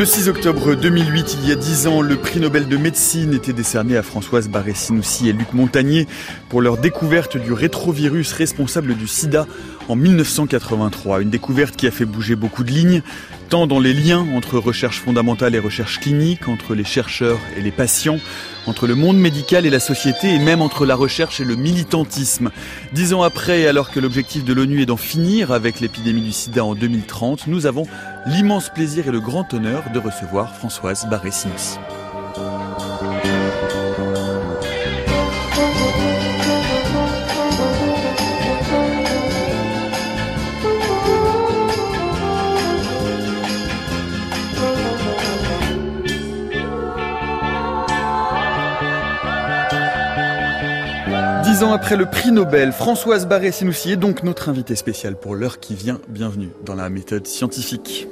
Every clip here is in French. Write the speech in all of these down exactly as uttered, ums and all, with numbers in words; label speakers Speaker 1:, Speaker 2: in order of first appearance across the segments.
Speaker 1: Le six octobre deux mille huit, il y a dix ans, le prix Nobel de médecine était décerné à Françoise Barré-Sinoussi et Luc Montagnier pour leur découverte du rétrovirus responsable du sida en mille neuf cent quatre-vingt-trois. Une découverte qui a fait bouger beaucoup de lignes, tant dans les liens entre recherche fondamentale et recherche clinique, entre les chercheurs et les patients, entre le monde médical et la société, et même entre la recherche et le militantisme. Dix ans après, alors que l'objectif de l'ONU est d'en finir avec l'épidémie du sida en deux mille trente, nous avons l'immense plaisir et le grand honneur de recevoir Françoise Barré-Sinoussi. Dix ans après le prix Nobel, Françoise Barré-Sinoussi est donc notre invitée spéciale pour l'heure qui vient. Bienvenue dans la méthode scientifique.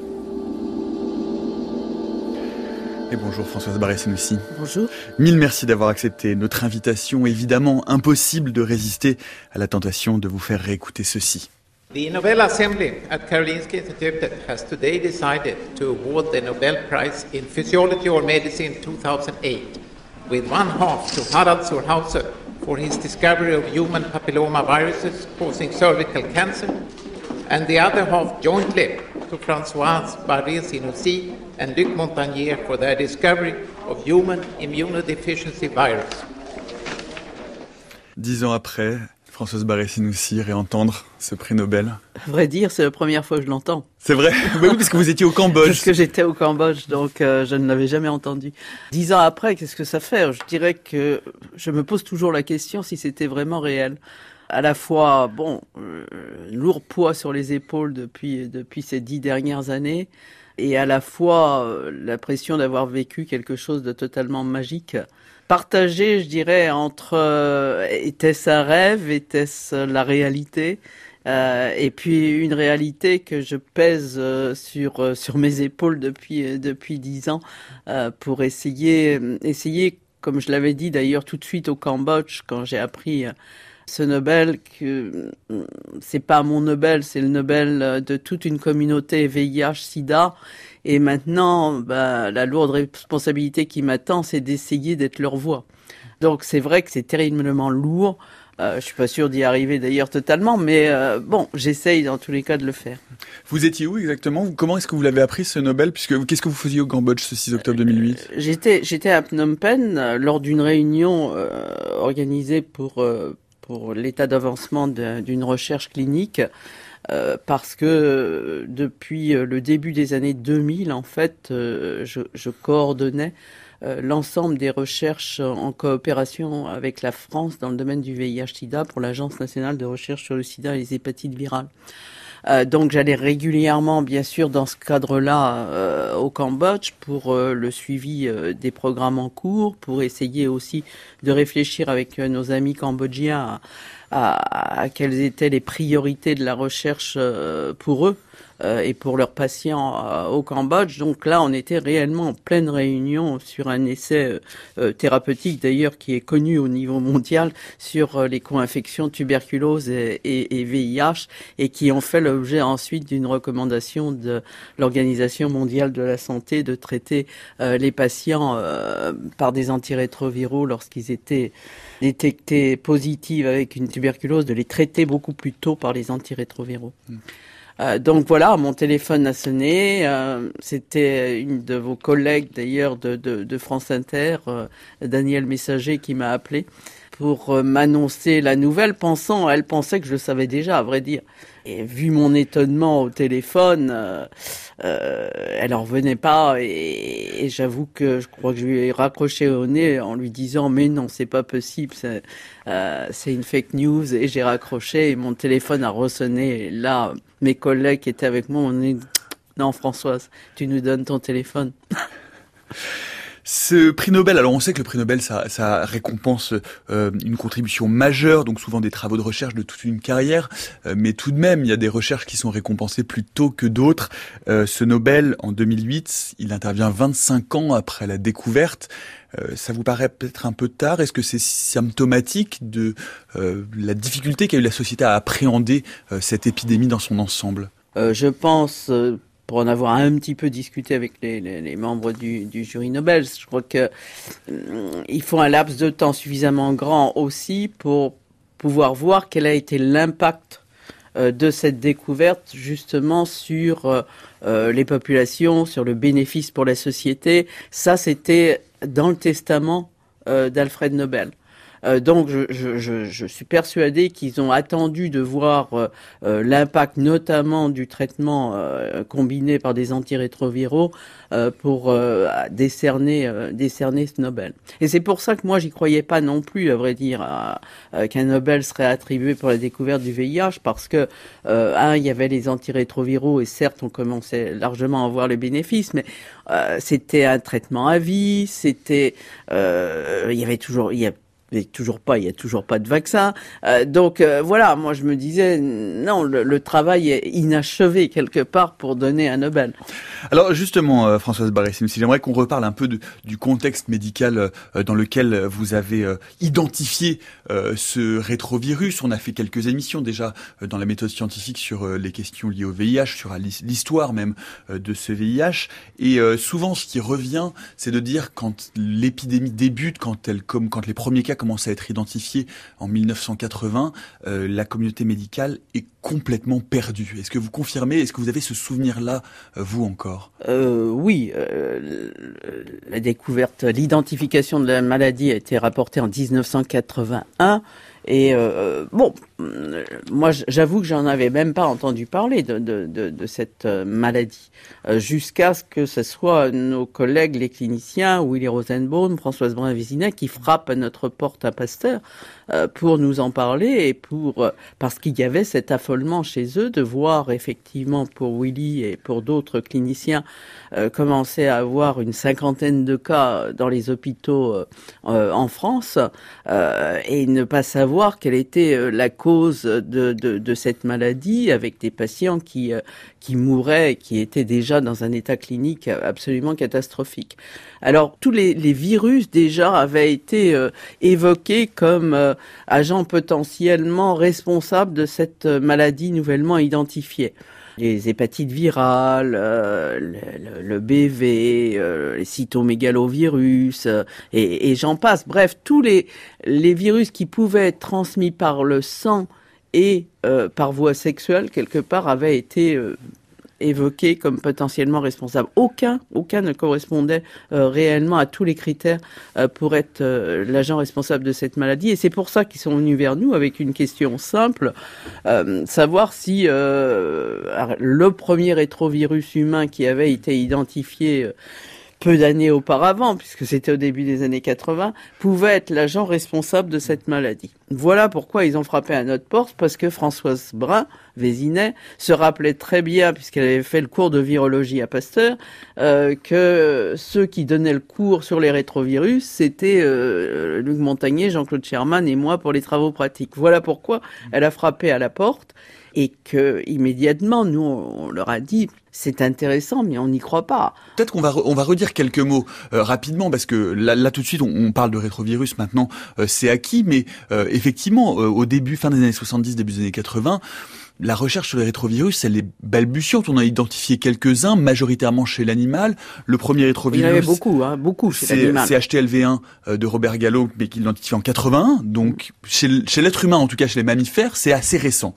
Speaker 1: Et bonjour Françoise Barré-Sinoussi.
Speaker 2: Bonjour.
Speaker 1: Mille merci d'avoir accepté notre invitation. Évidemment, impossible de résister à la tentation de vous faire réécouter ceci.
Speaker 3: The Nobel Assembly at Karolinska Institutet has today decided to award the Nobel Prize in Physiology or Medicine two thousand eight, with one half to Harald zur Hauser for his discovery of human papillomaviruses causing cervical cancer, and the other half jointly to Françoise Barré-Sinoussi and Luc Montagnier for their discovery of human immunodeficiency virus.
Speaker 1: Dix ans après, Françoise Barré-Sinoussi, réentendre ce prix Nobel.
Speaker 2: À vrai dire, c'est la première fois que je l'entends.
Speaker 1: C'est vrai? Oui, parce que vous étiez au Cambodge.
Speaker 2: Parce que j'étais au Cambodge, donc euh, je ne l'avais jamais entendu. Dix ans après, qu'est-ce que ça fait? Je dirais que je me pose toujours la question si c'était vraiment réel. À la fois, bon, euh, lourd poids sur les épaules depuis depuis ces dix dernières années, et à la fois euh, l'impression d'avoir vécu quelque chose de totalement magique. Partagé, je dirais, entre euh, était-ce un rêve, était-ce la réalité, euh, et puis une réalité que je pèse euh, sur euh, sur mes épaules depuis euh, depuis dix ans euh, pour essayer essayer, comme je l'avais dit d'ailleurs tout de suite au Cambodge quand j'ai appris euh, ce Nobel, que euh, c'est pas mon Nobel, c'est le Nobel de toute une communauté V I H/SIDA. Et maintenant, bah, la lourde responsabilité qui m'attend, c'est d'essayer d'être leur voix. Donc c'est vrai que c'est terriblement lourd. Euh, je suis pas sûre d'y arriver d'ailleurs totalement, mais euh, bon, j'essaye dans tous les cas de le faire.
Speaker 1: Vous étiez où exactement? Comment est-ce que vous l'avez appris ce Nobel? Puisque qu'est-ce que vous faisiez au Cambodge ce six octobre deux mille huit?
Speaker 2: euh, J'étais j'étais à Phnom Penh euh, lors d'une réunion euh, organisée pour euh, pour l'état d'avancement de, d'une recherche clinique. Euh, parce que euh, depuis euh, le début des années deux mille, en fait, euh, je, je coordonnais euh, l'ensemble des recherches en coopération avec la France dans le domaine du V I H/SIDA pour l'Agence nationale de recherche sur le sida et les hépatites virales. Euh, donc j'allais régulièrement, bien sûr, dans ce cadre-là, euh, au Cambodge pour euh, le suivi euh, des programmes en cours, pour essayer aussi de réfléchir avec euh, nos amis cambodgiens à, à, à quelles étaient les priorités de la recherche euh, pour eux euh, et pour leurs patients euh, au Cambodge. Donc là, on était réellement en pleine réunion sur un essai euh, thérapeutique, d'ailleurs, qui est connu au niveau mondial sur euh, les co-infections tuberculose et, et, et V I H, et qui ont fait l'objet ensuite d'une recommandation de l'Organisation mondiale de la santé de traiter euh, les patients euh, par des antirétroviraux lorsqu'ils étaient détectés positifs avec une tuberculose, de les traiter beaucoup plus tôt par les antirétroviraux. Mmh. Euh, donc voilà, mon téléphone a sonné. Euh, c'était une de vos collègues d'ailleurs de, de, de France Inter, euh, Daniel Messager, qui m'a appelé pour euh, m'annoncer la nouvelle, pensant, elle pensait que je le savais déjà, à vrai dire. Et vu mon étonnement au téléphone, euh, euh, elle en revenait pas, et, et j'avoue que je crois que je lui ai raccroché au nez en lui disant mais non, c'est pas possible, c'est, euh, c'est une fake news, et j'ai raccroché et mon téléphone a ressonné. Et là, mes collègues qui étaient avec moi ont dit non Françoise, tu nous donnes ton téléphone.
Speaker 1: Ce prix Nobel, alors on sait que le prix Nobel, ça, ça récompense euh, une contribution majeure, donc souvent des travaux de recherche de toute une carrière, euh, mais tout de même, il y a des recherches qui sont récompensées plus tôt que d'autres. Euh, ce Nobel, en deux mille huit, il intervient vingt-cinq ans après la découverte. Euh, ça vous paraît peut-être un peu tard? Est-ce que c'est symptomatique de euh, la difficulté qu'a eu la société à appréhender euh, cette épidémie dans son ensemble?
Speaker 2: euh, Je pense... Euh... pour en avoir un petit peu discuté avec les, les, les membres du, du jury Nobel, je crois que euh, il faut un laps de temps suffisamment grand aussi pour pouvoir voir quel a été l'impact euh, de cette découverte justement sur euh, euh, les populations, sur le bénéfice pour la société. Ça, c'était dans le testament euh, d'Alfred Nobel. Euh, donc, je, je, je, je suis persuadé qu'ils ont attendu de voir euh, euh, l'impact, notamment du traitement euh, combiné par des antirétroviraux, euh, pour euh, décerner, euh, décerner ce Nobel. Et c'est pour ça que moi, j'y croyais pas non plus, à vrai dire, à, à, qu'un Nobel serait attribué pour la découverte du V I H, parce que euh, un, il y avait les antirétroviraux, et certes, on commençait largement à voir les bénéfices, mais euh, c'était un traitement à vie, c'était, euh, il y avait toujours, il y a Mais toujours pas, il y a toujours pas de vaccin. Euh, donc euh, voilà, moi je me disais non, le, le travail est inachevé quelque part pour donner un Nobel.
Speaker 1: Alors justement, euh, Françoise Barré-Sinoussi, j'aimerais qu'on reparle un peu de, du contexte médical euh, dans lequel vous avez euh, identifié euh, ce rétrovirus. On a fait quelques émissions déjà euh, dans la méthode scientifique sur euh, les questions liées au V I H, sur l'histoire même euh, de ce V I H. Et euh, souvent, ce qui revient, c'est de dire quand l'épidémie débute, quand elle, comme quand les premiers cas commence à être identifié en mille neuf cent quatre-vingts, euh, la communauté médicale est complètement perdue. Est-ce que vous confirmez, est-ce que vous avez ce souvenir-là, euh, vous encore ?
Speaker 2: euh, Oui, euh, la découverte, l'identification de la maladie a été rapportée en dix-neuf cent quatre-vingt-un. Et euh, bon, moi j'avoue que j'en avais même pas entendu parler de, de, de, de cette maladie, euh, jusqu'à ce que ce soit nos collègues les cliniciens, Willy Rosenbaum, Françoise Brun-Vésinet, qui frappent à notre porte à Pasteur euh, pour nous en parler, et pour euh, parce qu'il y avait cet affolement chez eux de voir effectivement pour Willy et pour d'autres cliniciens euh, commencer à avoir une cinquantaine de cas dans les hôpitaux euh, euh, en France, euh, et ne pas savoir voir quelle était la cause de, de, de cette maladie, avec des patients qui, qui mouraient et qui étaient déjà dans un état clinique absolument catastrophique. Alors, tous les, les virus déjà avaient été euh, évoqués comme euh, agents potentiellement responsables de cette maladie nouvellement identifiée. Les hépatites virales, euh, le, le B V, euh, les cytomégalovirus, euh, et, et j'en passe. Bref, tous les, les virus qui pouvaient être transmis par le sang et euh, par voie sexuelle, quelque part, avaient été euh, évoqués comme potentiellement responsables. Aucun, aucun ne correspondait euh, réellement à tous les critères euh, pour être euh, l'agent responsable de cette maladie. Et c'est pour ça qu'ils sont venus vers nous avec une question simple, euh, savoir si euh, le premier rétrovirus humain qui avait été identifié euh, peu d'années auparavant, puisque c'était au début des années quatre-vingts, pouvait être l'agent responsable de cette maladie. Voilà pourquoi ils ont frappé à notre porte, parce que Françoise Brun-Vésinet se rappelait très bien, puisqu'elle avait fait le cours de virologie à Pasteur, euh, que ceux qui donnaient le cours sur les rétrovirus, c'était euh, Luc Montagnier, Jean-Claude Sherman et moi pour les travaux pratiques. Voilà pourquoi elle a frappé à la porte, et que immédiatement, nous, on leur a dit, c'est intéressant, mais on n'y croit pas.
Speaker 1: Peut-être qu'on va re- on va redire quelques mots euh, rapidement, parce que là, là tout de suite, on, on parle de rétrovirus maintenant, euh, c'est acquis, mais euh, effectivement, euh, au début, fin des années soixante-dix, début des années quatre-vingts, la recherche sur les rétrovirus, elle est balbutiante. On a identifié quelques-uns, majoritairement chez l'animal. Le premier rétrovirus...
Speaker 2: Il y en avait beaucoup, hein, beaucoup chez
Speaker 1: c'est,
Speaker 2: l'animal.
Speaker 1: c'est H T L V un de Robert Gallo, mais qu'il identifie en quatre-vingt-un. Donc, chez, chez l'être humain, en tout cas chez les mammifères, c'est assez récent.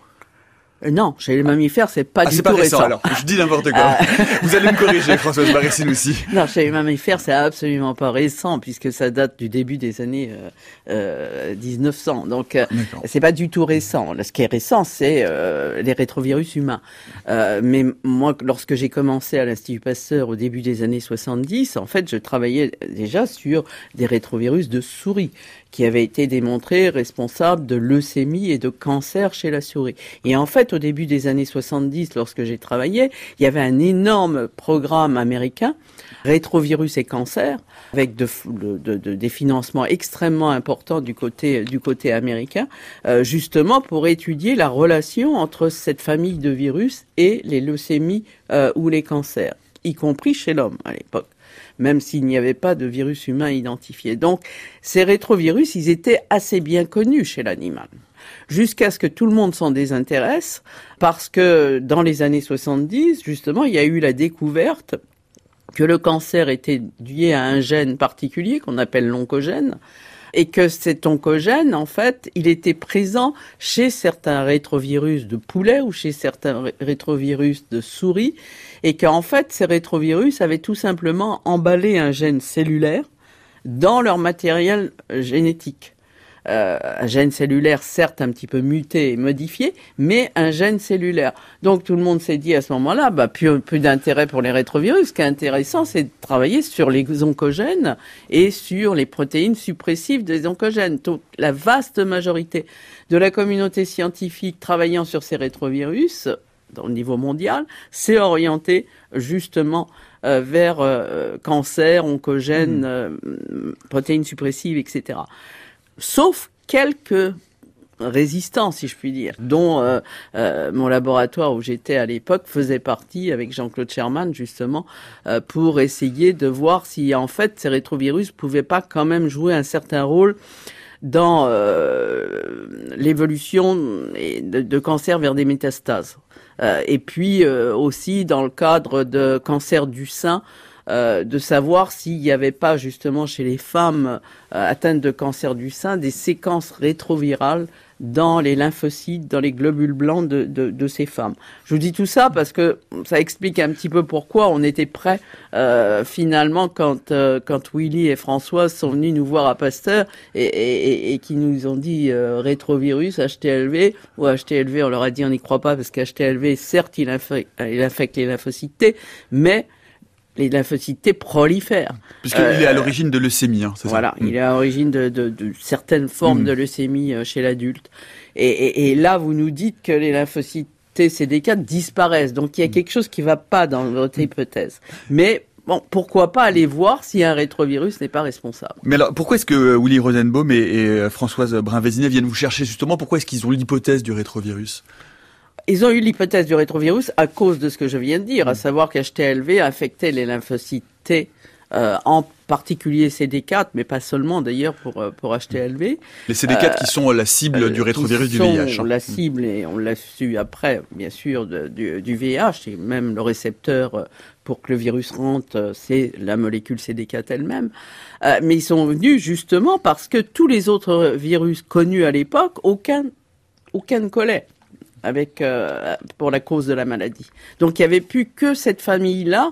Speaker 2: Non, chez les mammifères, c'est pas
Speaker 1: ah,
Speaker 2: du
Speaker 1: c'est
Speaker 2: tout
Speaker 1: pas récent.
Speaker 2: récent.
Speaker 1: Alors, je dis n'importe quoi. Vous allez me corriger, Françoise Barré-Sinoussi.
Speaker 2: Non, chez les mammifères, c'est absolument pas récent, puisque ça date du début des années euh, euh, dix-neuf cents. Donc, euh, c'est pas du tout récent. Ce qui est récent, c'est euh, les rétrovirus humains. Euh, mais moi, lorsque j'ai commencé à l'Institut Pasteur au début des années soixante-dix, en fait, je travaillais déjà sur des rétrovirus de souris, qui avaient été démontrés responsables de leucémie et de cancer chez la souris. Et en fait, au début des années soixante-dix, lorsque j'ai travaillé, il y avait un énorme programme américain, rétrovirus et cancer, avec de, de, de, des financements extrêmement importants du côté, du côté américain, euh, justement pour étudier la relation entre cette famille de virus et les leucémies euh, ou les cancers, y compris chez l'homme à l'époque, même s'il n'y avait pas de virus humain identifié. Donc, ces rétrovirus, ils étaient assez bien connus chez l'animal. jusqu'à ce que tout le monde s'en désintéresse, parce que dans les années soixante-dix, justement, il y a eu la découverte que le cancer était lié à un gène particulier qu'on appelle l'oncogène, et que cet oncogène, en fait, il était présent chez certains rétrovirus de poulet ou chez certains rétrovirus de souris, et qu'en fait, ces rétrovirus avaient tout simplement emballé un gène cellulaire dans leur matériel génétique. Euh, un gène cellulaire, certes un petit peu muté et modifié, mais un gène cellulaire. Donc tout le monde s'est dit à ce moment-là, bah plus, plus d'intérêt pour les rétrovirus. Ce qui est intéressant, c'est de travailler sur les oncogènes et sur les protéines suppressives des oncogènes. Donc la vaste majorité de la communauté scientifique travaillant sur ces rétrovirus, au niveau mondial, s'est orientée justement euh, vers euh, cancer, oncogènes, mmh. euh, protéines suppressives, et cetera. Sauf quelques résistants, si je puis dire, dont euh, euh, mon laboratoire où j'étais à l'époque faisait partie avec Jean-Claude Sherman, justement, euh, pour essayer de voir si, en fait, ces rétrovirus pouvaient pas quand même jouer un certain rôle dans euh, l'évolution de, de cancer vers des métastases. Euh, et puis euh, aussi dans le cadre de cancer du sein, Euh, de savoir s'il n'y avait pas justement chez les femmes euh, atteintes de cancer du sein des séquences rétrovirales dans les lymphocytes, dans les globules blancs de, de, de ces femmes. Je vous dis tout ça parce que ça explique un petit peu pourquoi on était prêts euh, finalement quand, euh, quand Willy et Françoise sont venus nous voir à Pasteur et, et, et, et qui nous ont dit euh, rétrovirus, H T L V ou H T L V, on leur a dit on n'y croit pas parce qu'H T L V, certes, il infecte, il infecte les lymphocytes T, mais les lymphocytes T prolifèrent.
Speaker 1: Puisqu'il euh, est à l'origine de leucémie, hein, c'est
Speaker 2: voilà, ça. Voilà, il est à l'origine de, de, de certaines formes mmh. de leucémie chez l'adulte. Et, et, et là, vous nous dites que les lymphocytes T C D quatre disparaissent. Donc, il y a quelque chose qui ne va pas dans votre hypothèse. Mais bon, pourquoi pas aller voir si un rétrovirus n'est pas responsable.
Speaker 1: Mais alors, pourquoi est-ce que Willy Rosenbaum et, et Françoise Brin-Vézinet viennent vous chercher justement? Pourquoi est-ce qu'ils ont l'hypothèse du rétrovirus?
Speaker 2: Ils ont eu l'hypothèse du rétrovirus à cause de ce que je viens de dire, à savoir qu'H T L V affectait les lymphocytes T, euh, en particulier C D quatre, mais pas seulement d'ailleurs pour pour H T L V.
Speaker 1: Les C D quatre euh, qui sont la cible euh, du rétrovirus du V I H.
Speaker 2: Sont la cible, et on l'a su après, bien sûr, de, du, du V I H, et même le récepteur pour que le virus rentre, c'est la molécule C D quatre elle-même. Euh, mais ils sont venus justement parce que tous les autres virus connus à l'époque, aucun, aucun ne collait avec euh, pour la cause de la maladie. Donc il n'y avait plus que cette famille-là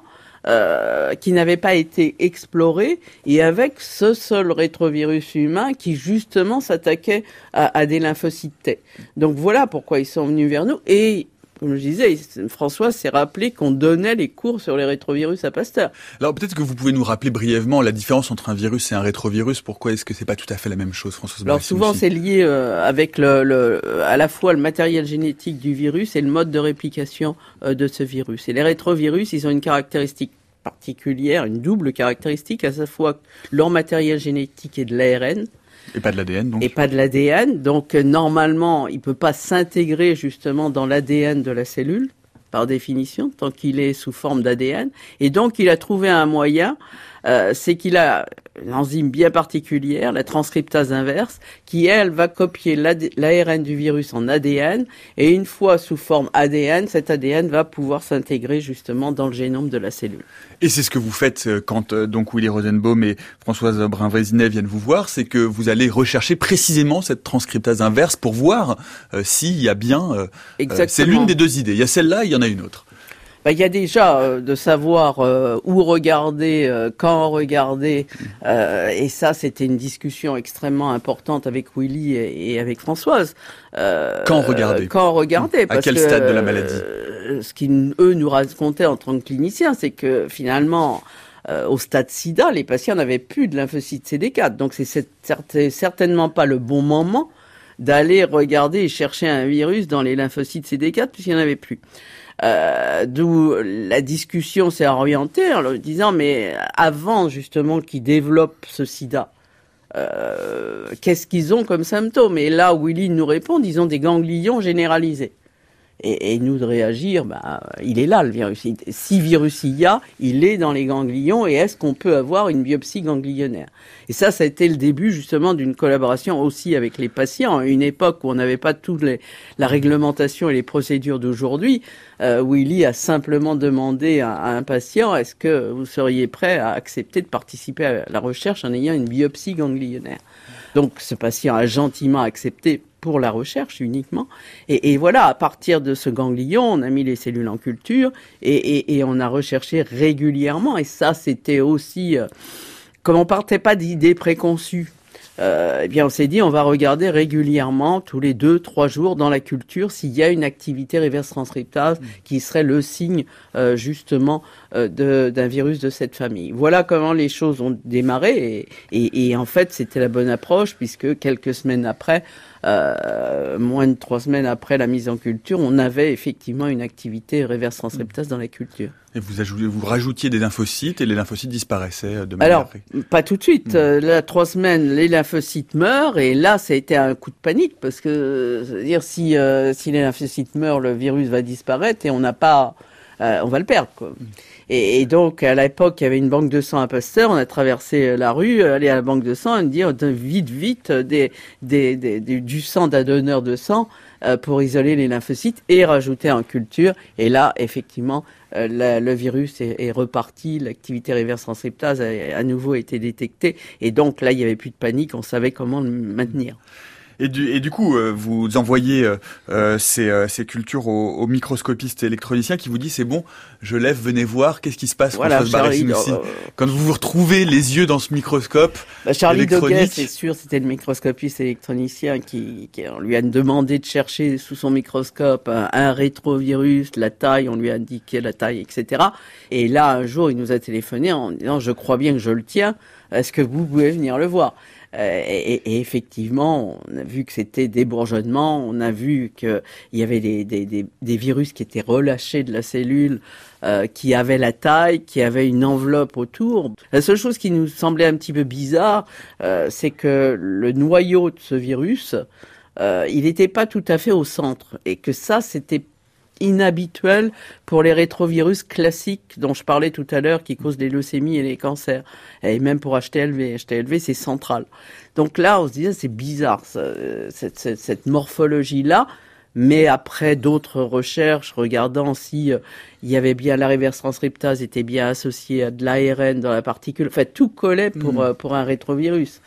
Speaker 2: euh, qui n'avait pas été explorée, et avec ce seul rétrovirus humain qui justement s'attaquait à, à des lymphocytes T. Donc voilà pourquoi ils sont venus vers nous. Et comme je disais, François s'est rappelé qu'on donnait les cours sur les rétrovirus à Pasteur.
Speaker 1: Alors peut-être que vous pouvez nous rappeler brièvement la différence entre un virus et un rétrovirus. Pourquoi est-ce que c'est pas tout à fait la même chose, Françoise Brin-Vézinet?
Speaker 2: Alors souvent c'est lié euh, avec le, le, à la fois le matériel génétique du virus et le mode de réplication euh, de ce virus. Et les rétrovirus, ils ont une caractéristique particulière, une double caractéristique, à la fois leur matériel génétique est de l'A R N.
Speaker 1: Et pas de l'A D N, donc.
Speaker 2: Et pas de l'A D N. Donc, euh, normalement, il peut pas s'intégrer justement dans l'A D N de la cellule, par définition, tant qu'il est sous forme d'A D N. Et donc, il a trouvé un moyen, euh, c'est qu'il a une enzyme bien particulière, la transcriptase inverse, qui, elle, va copier l'A R N du virus en A D N. Et une fois sous forme A D N, cet A D N va pouvoir s'intégrer justement dans le génome de la cellule.
Speaker 1: Et c'est ce que vous faites quand euh, donc Willy Rosenbaum et Françoise Brin-Vézinet viennent vous voir, c'est que vous allez rechercher précisément cette transcriptase inverse pour voir euh, s'il y a bien... Euh, euh, c'est l'une des deux idées. Il y a celle-là, il y en a une autre.
Speaker 2: Bah, il y a déjà euh, de savoir euh, où regarder, euh, quand regarder, euh, et ça c'était une discussion extrêmement importante avec Willy et, et avec Françoise.
Speaker 1: Euh, quand regarder.
Speaker 2: Euh, quand regarder.
Speaker 1: À quel
Speaker 2: que,
Speaker 1: stade de la maladie?
Speaker 2: euh, Ce qu'ils eux nous racontaient en tant que cliniciens, c'est que finalement, euh, au stade SIDA, les patients n'avaient plus de lymphocytes C D quatre, donc c'est, c'est certainement pas le bon moment d'aller regarder et chercher un virus dans les lymphocytes C D quatre puisqu'il n'y en avait plus. Euh, d'où la discussion s'est orientée en leur disant mais avant justement qu'ils développent ce sida, euh, qu'est-ce qu'ils ont comme symptômes? Et là, Willy nous répond, ils ont des ganglions généralisés. et, et nous de réagir, bah, il est là le virus. Si virus il y a, il est dans les ganglions et est-ce qu'on peut avoir une biopsie ganglionnaire? Et ça, ça a été le début justement d'une collaboration aussi avec les patients, à une époque où on n'avait pas toute les, la réglementation et les procédures d'aujourd'hui. Euh, Willy a simplement demandé à, à un patient, est-ce que vous seriez prêt à accepter de participer à la recherche en ayant une biopsie ganglionnaire? Donc ce patient a gentiment accepté pour la recherche uniquement. Et, et voilà, à partir de ce ganglion, on a mis les cellules en culture et, et, et on a recherché régulièrement. Et ça, c'était aussi... Euh, comme on partait pas d'idées préconçues, euh, eh bien on s'est dit on va regarder régulièrement, tous les deux, trois jours dans la culture, s'il y a une activité reverse transcriptase mmh. qui serait le signe euh, justement euh, de, d'un virus de cette famille. Voilà comment les choses ont démarré et, et, et en fait c'était la bonne approche puisque quelques semaines après, euh, moins de trois semaines après la mise en culture, on avait effectivement une activité reverse transcriptase dans la culture.
Speaker 1: Et vous, ajoutez, vous rajoutiez des lymphocytes et les lymphocytes disparaissaient de manière...
Speaker 2: Alors, pas tout de suite. Mmh. Euh, là, trois semaines, les lymphocytes meurent et là, ça a été un coup de panique parce que, c'est-à-dire, si, euh, si les lymphocytes meurent, le virus va disparaître et on n'a pas... Euh, on va le perdre, quoi. Mmh. Et, et donc, à l'époque, il y avait une banque de sang à Pasteur. On a traversé la rue, aller à la banque de sang et dire vite, vite, des, des, des, des, du sang d'un donneur de sang euh, pour isoler les lymphocytes et rajouter en culture. Et là, effectivement, euh, la, le virus est, est reparti. L'activité reverse transcriptase a à nouveau été détectée. Et donc, là, il n'y avait plus de panique. On savait comment le maintenir.
Speaker 1: Et du, et du coup, euh, vous envoyez euh, ces, euh, ces cultures au, au microscopiste électronicien qui vous dit c'est bon, je lève, venez voir, qu'est-ce qui se passe
Speaker 2: voilà,
Speaker 1: Françoise Barré-Sinoussi.
Speaker 2: Euh,
Speaker 1: Quand vous vous retrouvez les yeux dans ce microscope
Speaker 2: bah, Charlie
Speaker 1: électronique...
Speaker 2: Doguet, c'est sûr, c'était le microscopiste électronicien qui, qui on lui a demandé de chercher sous son microscope un, un rétrovirus, la taille, on lui a indiqué la taille, et cetera. Et là, un jour, il nous a téléphoné en disant « Je crois bien que je le tiens, est-ce que vous pouvez venir le voir ?» Euh, et, et effectivement, on a vu que c'était des bourgeonnements, on a vu qu'il y avait des, des, des, des virus qui étaient relâchés de la cellule, euh, qui avaient la taille, qui avaient une enveloppe autour. La seule chose qui nous semblait un petit peu bizarre, euh, c'est que le noyau de ce virus, euh, il n'était pas tout à fait au centre, et que ça, c'était inhabituel pour les rétrovirus classiques dont je parlais tout à l'heure qui causent les leucémies et les cancers. Et même pour H T L V. H T L V, c'est central. Donc là, on se disait, c'est bizarre, ça, cette, cette, cette morphologie-là. Mais après d'autres recherches, regardant si euh, il y avait bien la reverse transcriptase était bien associée à de l'A R N dans la particule, en fait, tout collait pour, mmh. euh, pour un rétrovirus.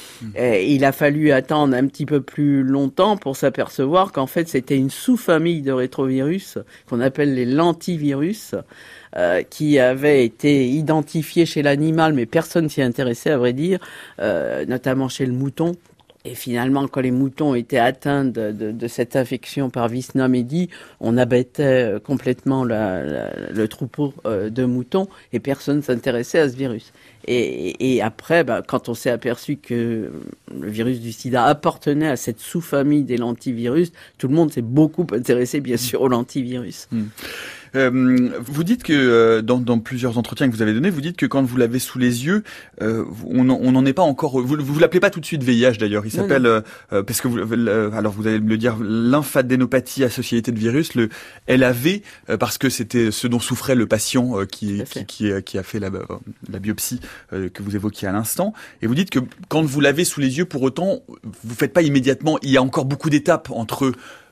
Speaker 2: Et il a fallu attendre un petit peu plus longtemps pour s'apercevoir qu'en fait c'était une sous-famille de rétrovirus qu'on appelle les lentivirus euh, qui avait été identifiée chez l'animal mais personne s'y intéressait à vrai dire, euh, notamment chez le mouton. Et finalement, quand les moutons étaient atteints de, de, de cette infection par Visna-Medi, on abattait complètement la, la, le troupeau de moutons et personne ne s'intéressait à ce virus. Et, et après, bah, quand on s'est aperçu que le virus du sida appartenait à cette sous-famille des lentivirus, tout le monde s'est beaucoup intéressé, bien sûr, aux lentivirus.
Speaker 1: Mmh. Euh, vous dites que euh, dans, dans plusieurs entretiens que vous avez donnés, vous dites que quand vous l'avez sous les yeux, euh, on n'en est pas encore. Vous vous l'appelez pas tout de suite V I H d'ailleurs. Il s'appelle euh, parce que vous euh, alors vous allez me le dire, lymphadénopathie associée de virus, le L A V, euh, parce que c'était ce dont souffrait le patient euh, qui, qui, qui qui a fait la, la biopsie euh, que vous évoquiez à l'instant. Et vous dites que quand vous l'avez sous les yeux, pour autant, vous faites pas immédiatement. Il y a encore beaucoup d'étapes entre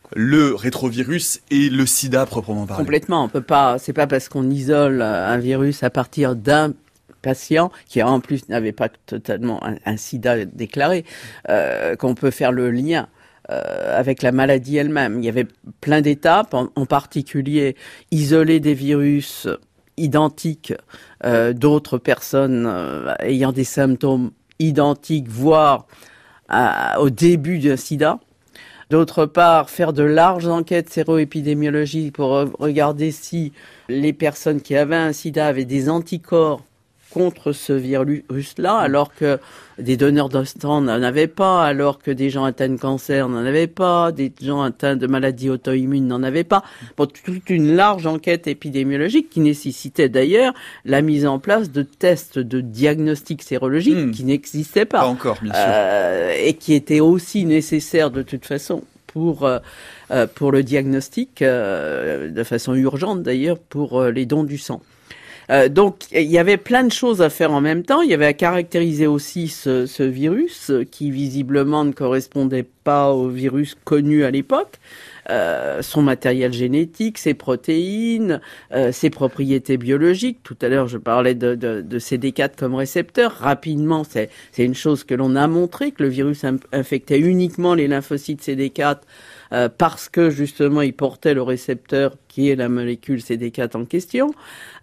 Speaker 1: le rétrovirus et le sida proprement parlé.
Speaker 2: Complètement, on peut pas, c'est pas parce qu'on isole un virus à partir d'un patient qui en plus n'avait pas totalement un, un sida déclaré euh, qu'on peut faire le lien euh, avec la maladie elle-même. Il y avait plein d'étapes, en, en particulier isoler des virus identiques euh, d'autres personnes euh, ayant des symptômes identiques, voire à, au début d'un sida. D'autre part, faire de larges enquêtes séroépidémiologiques pour regarder si les personnes qui avaient un sida avaient des anticorps contre ce virus-là, alors que des donneurs de sang n'en avaient pas, alors que des gens atteints de cancer n'en avaient pas, des gens atteints de maladies auto-immunes n'en avaient pas. Bon, toute une large enquête épidémiologique qui nécessitait d'ailleurs la mise en place de tests de diagnostic sérologique mmh. qui n'existaient pas.
Speaker 1: Pas encore, bien sûr.
Speaker 2: Euh, et qui étaient aussi nécessaires de toute façon pour euh, pour le diagnostic, euh, de façon urgente d'ailleurs, pour euh, les dons du sang. Euh, donc il y avait plein de choses à faire en même temps. Il y avait à caractériser aussi ce, ce virus qui visiblement ne correspondait pas au virus connu à l'époque. Euh, son matériel génétique, ses protéines, euh, ses propriétés biologiques. Tout à l'heure, je parlais de, de, de C D quatre comme récepteur. Rapidement, c'est, c'est une chose que l'on a montré, que le virus infectait uniquement les lymphocytes C D quatre euh, parce que, justement, il portait le récepteur qui est la molécule C D quatre en question.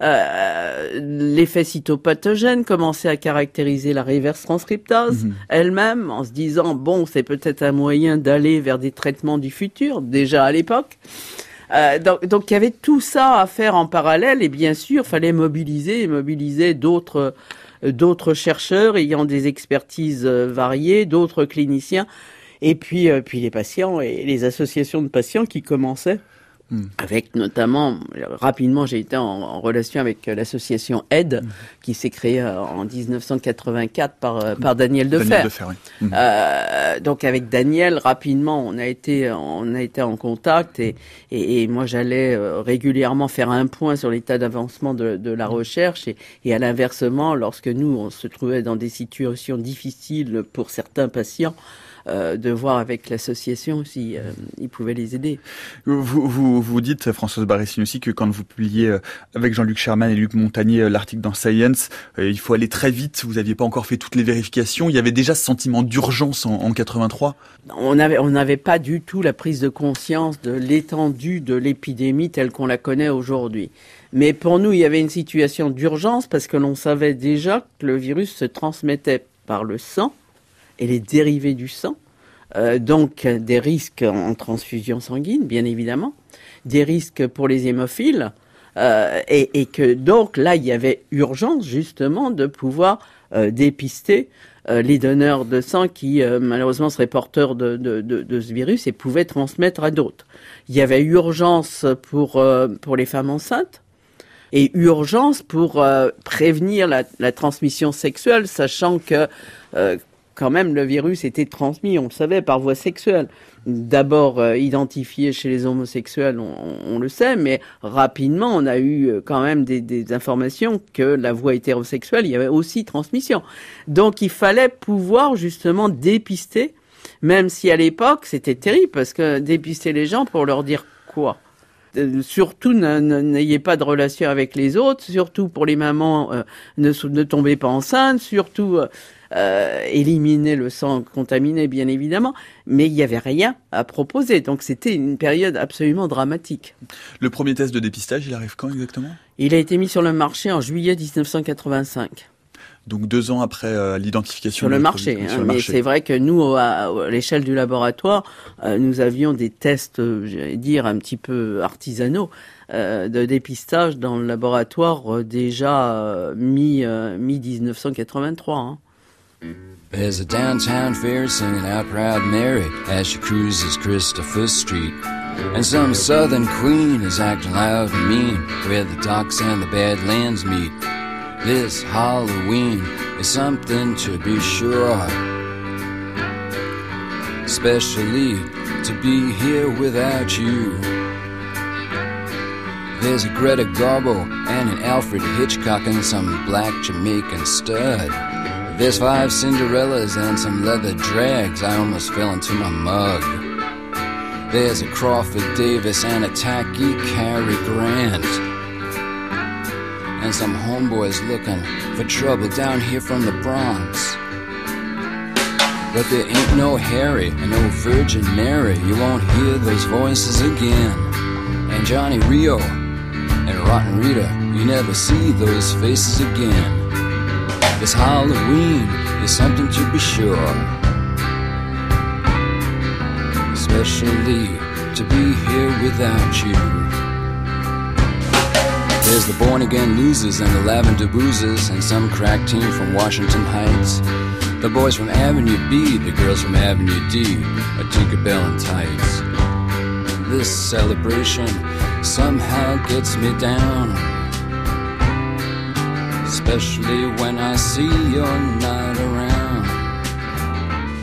Speaker 2: Euh, l'effet cytopathogène commençait à caractériser la reverse transcriptase mmh. elle-même, en se disant, bon, c'est peut-être un moyen d'aller vers des traitements du futur, déjà à l'époque. Euh, donc, donc, il y avait tout ça à faire en parallèle, et bien sûr, fallait mobiliser, mobiliser d'autres, euh, d'autres chercheurs ayant des expertises euh, variées, d'autres cliniciens, et puis, euh, puis les patients et les associations de patients qui commençaient. Mmh. Avec notamment, rapidement, j'ai été en, en relation avec l'association Aide, mmh. qui s'est créée en dix-neuf cent quatre-vingt-quatre par, par Daniel Defer. Daniel Defer, oui. Mmh. Euh, donc avec Daniel, rapidement, on a été, on a été en contact et, et, et moi j'allais régulièrement faire un point sur l'état d'avancement de, de la recherche et, et à l'inversement, lorsque nous, on se trouvait dans des situations difficiles pour certains patients, Euh, de voir avec l'association si euh, ils pouvaient les aider.
Speaker 1: Vous, vous, vous dites, Françoise Barré-Sinoussi, aussi que quand vous publiez euh, avec Jean-Luc Sherman et Luc Montagnier euh, l'article dans Science, euh, il faut aller très vite, vous n'aviez pas encore fait toutes les vérifications, il y avait déjà ce sentiment d'urgence en, en quatre-vingt-trois?
Speaker 2: On n'avait on n'avait pas du tout la prise de conscience de l'étendue de l'épidémie telle qu'on la connaît aujourd'hui. Mais pour nous, il y avait une situation d'urgence parce que l'on savait déjà que le virus se transmettait par le sang et les dérivés du sang, euh, donc des risques en transfusion sanguine, bien évidemment, des risques pour les hémophiles, euh, et, et que donc là, il y avait urgence justement de pouvoir euh, dépister euh, les donneurs de sang qui euh, malheureusement seraient porteurs de, de, de, de ce virus et pouvaient transmettre à d'autres. Il y avait urgence pour, euh, pour les femmes enceintes, et urgence pour euh, prévenir la, la transmission sexuelle, sachant que euh, quand même, le virus était transmis, on le savait, par voie sexuelle. D'abord euh, identifié chez les homosexuels, on, on, on le sait, mais rapidement, on a eu euh, quand même des, des informations que la voie hétérosexuelle, il y avait aussi transmission. Donc, il fallait pouvoir justement dépister, même si à l'époque, c'était terrible, parce que dépister les gens pour leur dire quoi ? Euh, surtout, n'ayez pas de relation avec les autres, surtout pour les mamans, euh, ne, ne tombez pas enceinte, surtout... Euh, Euh, éliminer le sang contaminé, bien évidemment, mais il n'y avait rien à proposer. Donc c'était une période absolument dramatique.
Speaker 1: Le premier test de dépistage, il arrive quand exactement ?
Speaker 2: Il a été mis sur le marché en juillet dix-neuf cent quatre-vingt-cinq.
Speaker 1: Donc deux ans après euh, l'identification
Speaker 2: sur le marché, hein, sur le mais marché. C'est vrai que nous, à, à l'échelle du laboratoire, euh, nous avions des tests, euh, j'allais dire, un petit peu artisanaux, euh, de dépistage dans le laboratoire euh, déjà euh, mi, euh, mi dix-neuf cent quatre-vingt-trois. Hein.
Speaker 4: There's a downtown fair singing out Proud Mary as she cruises Christopher Street. And some southern queen is acting loud and mean where the docks and the Badlands meet. This Halloween is something to be sure, especially to be here without you. There's a Greta Garbo and an Alfred Hitchcock and some black Jamaican stud. There's five Cinderellas and some leather drags, I almost fell into my mug. There's a Crawford Davis and a tacky Cary Grant. And some homeboys looking for trouble down here from the Bronx. But there ain't no Harry and no Virgin Mary, you won't hear those voices again. And Johnny Rio and Rotten Rita, you never see those faces again. This Halloween is something to be sure, especially to be here without you. There's the Born Again Losers and the Lavender Boozers and some crack team from Washington Heights. The boys from Avenue B, the girls from Avenue D, a Tinkerbell in tights. This celebration somehow gets me down, especially when I see you're not around.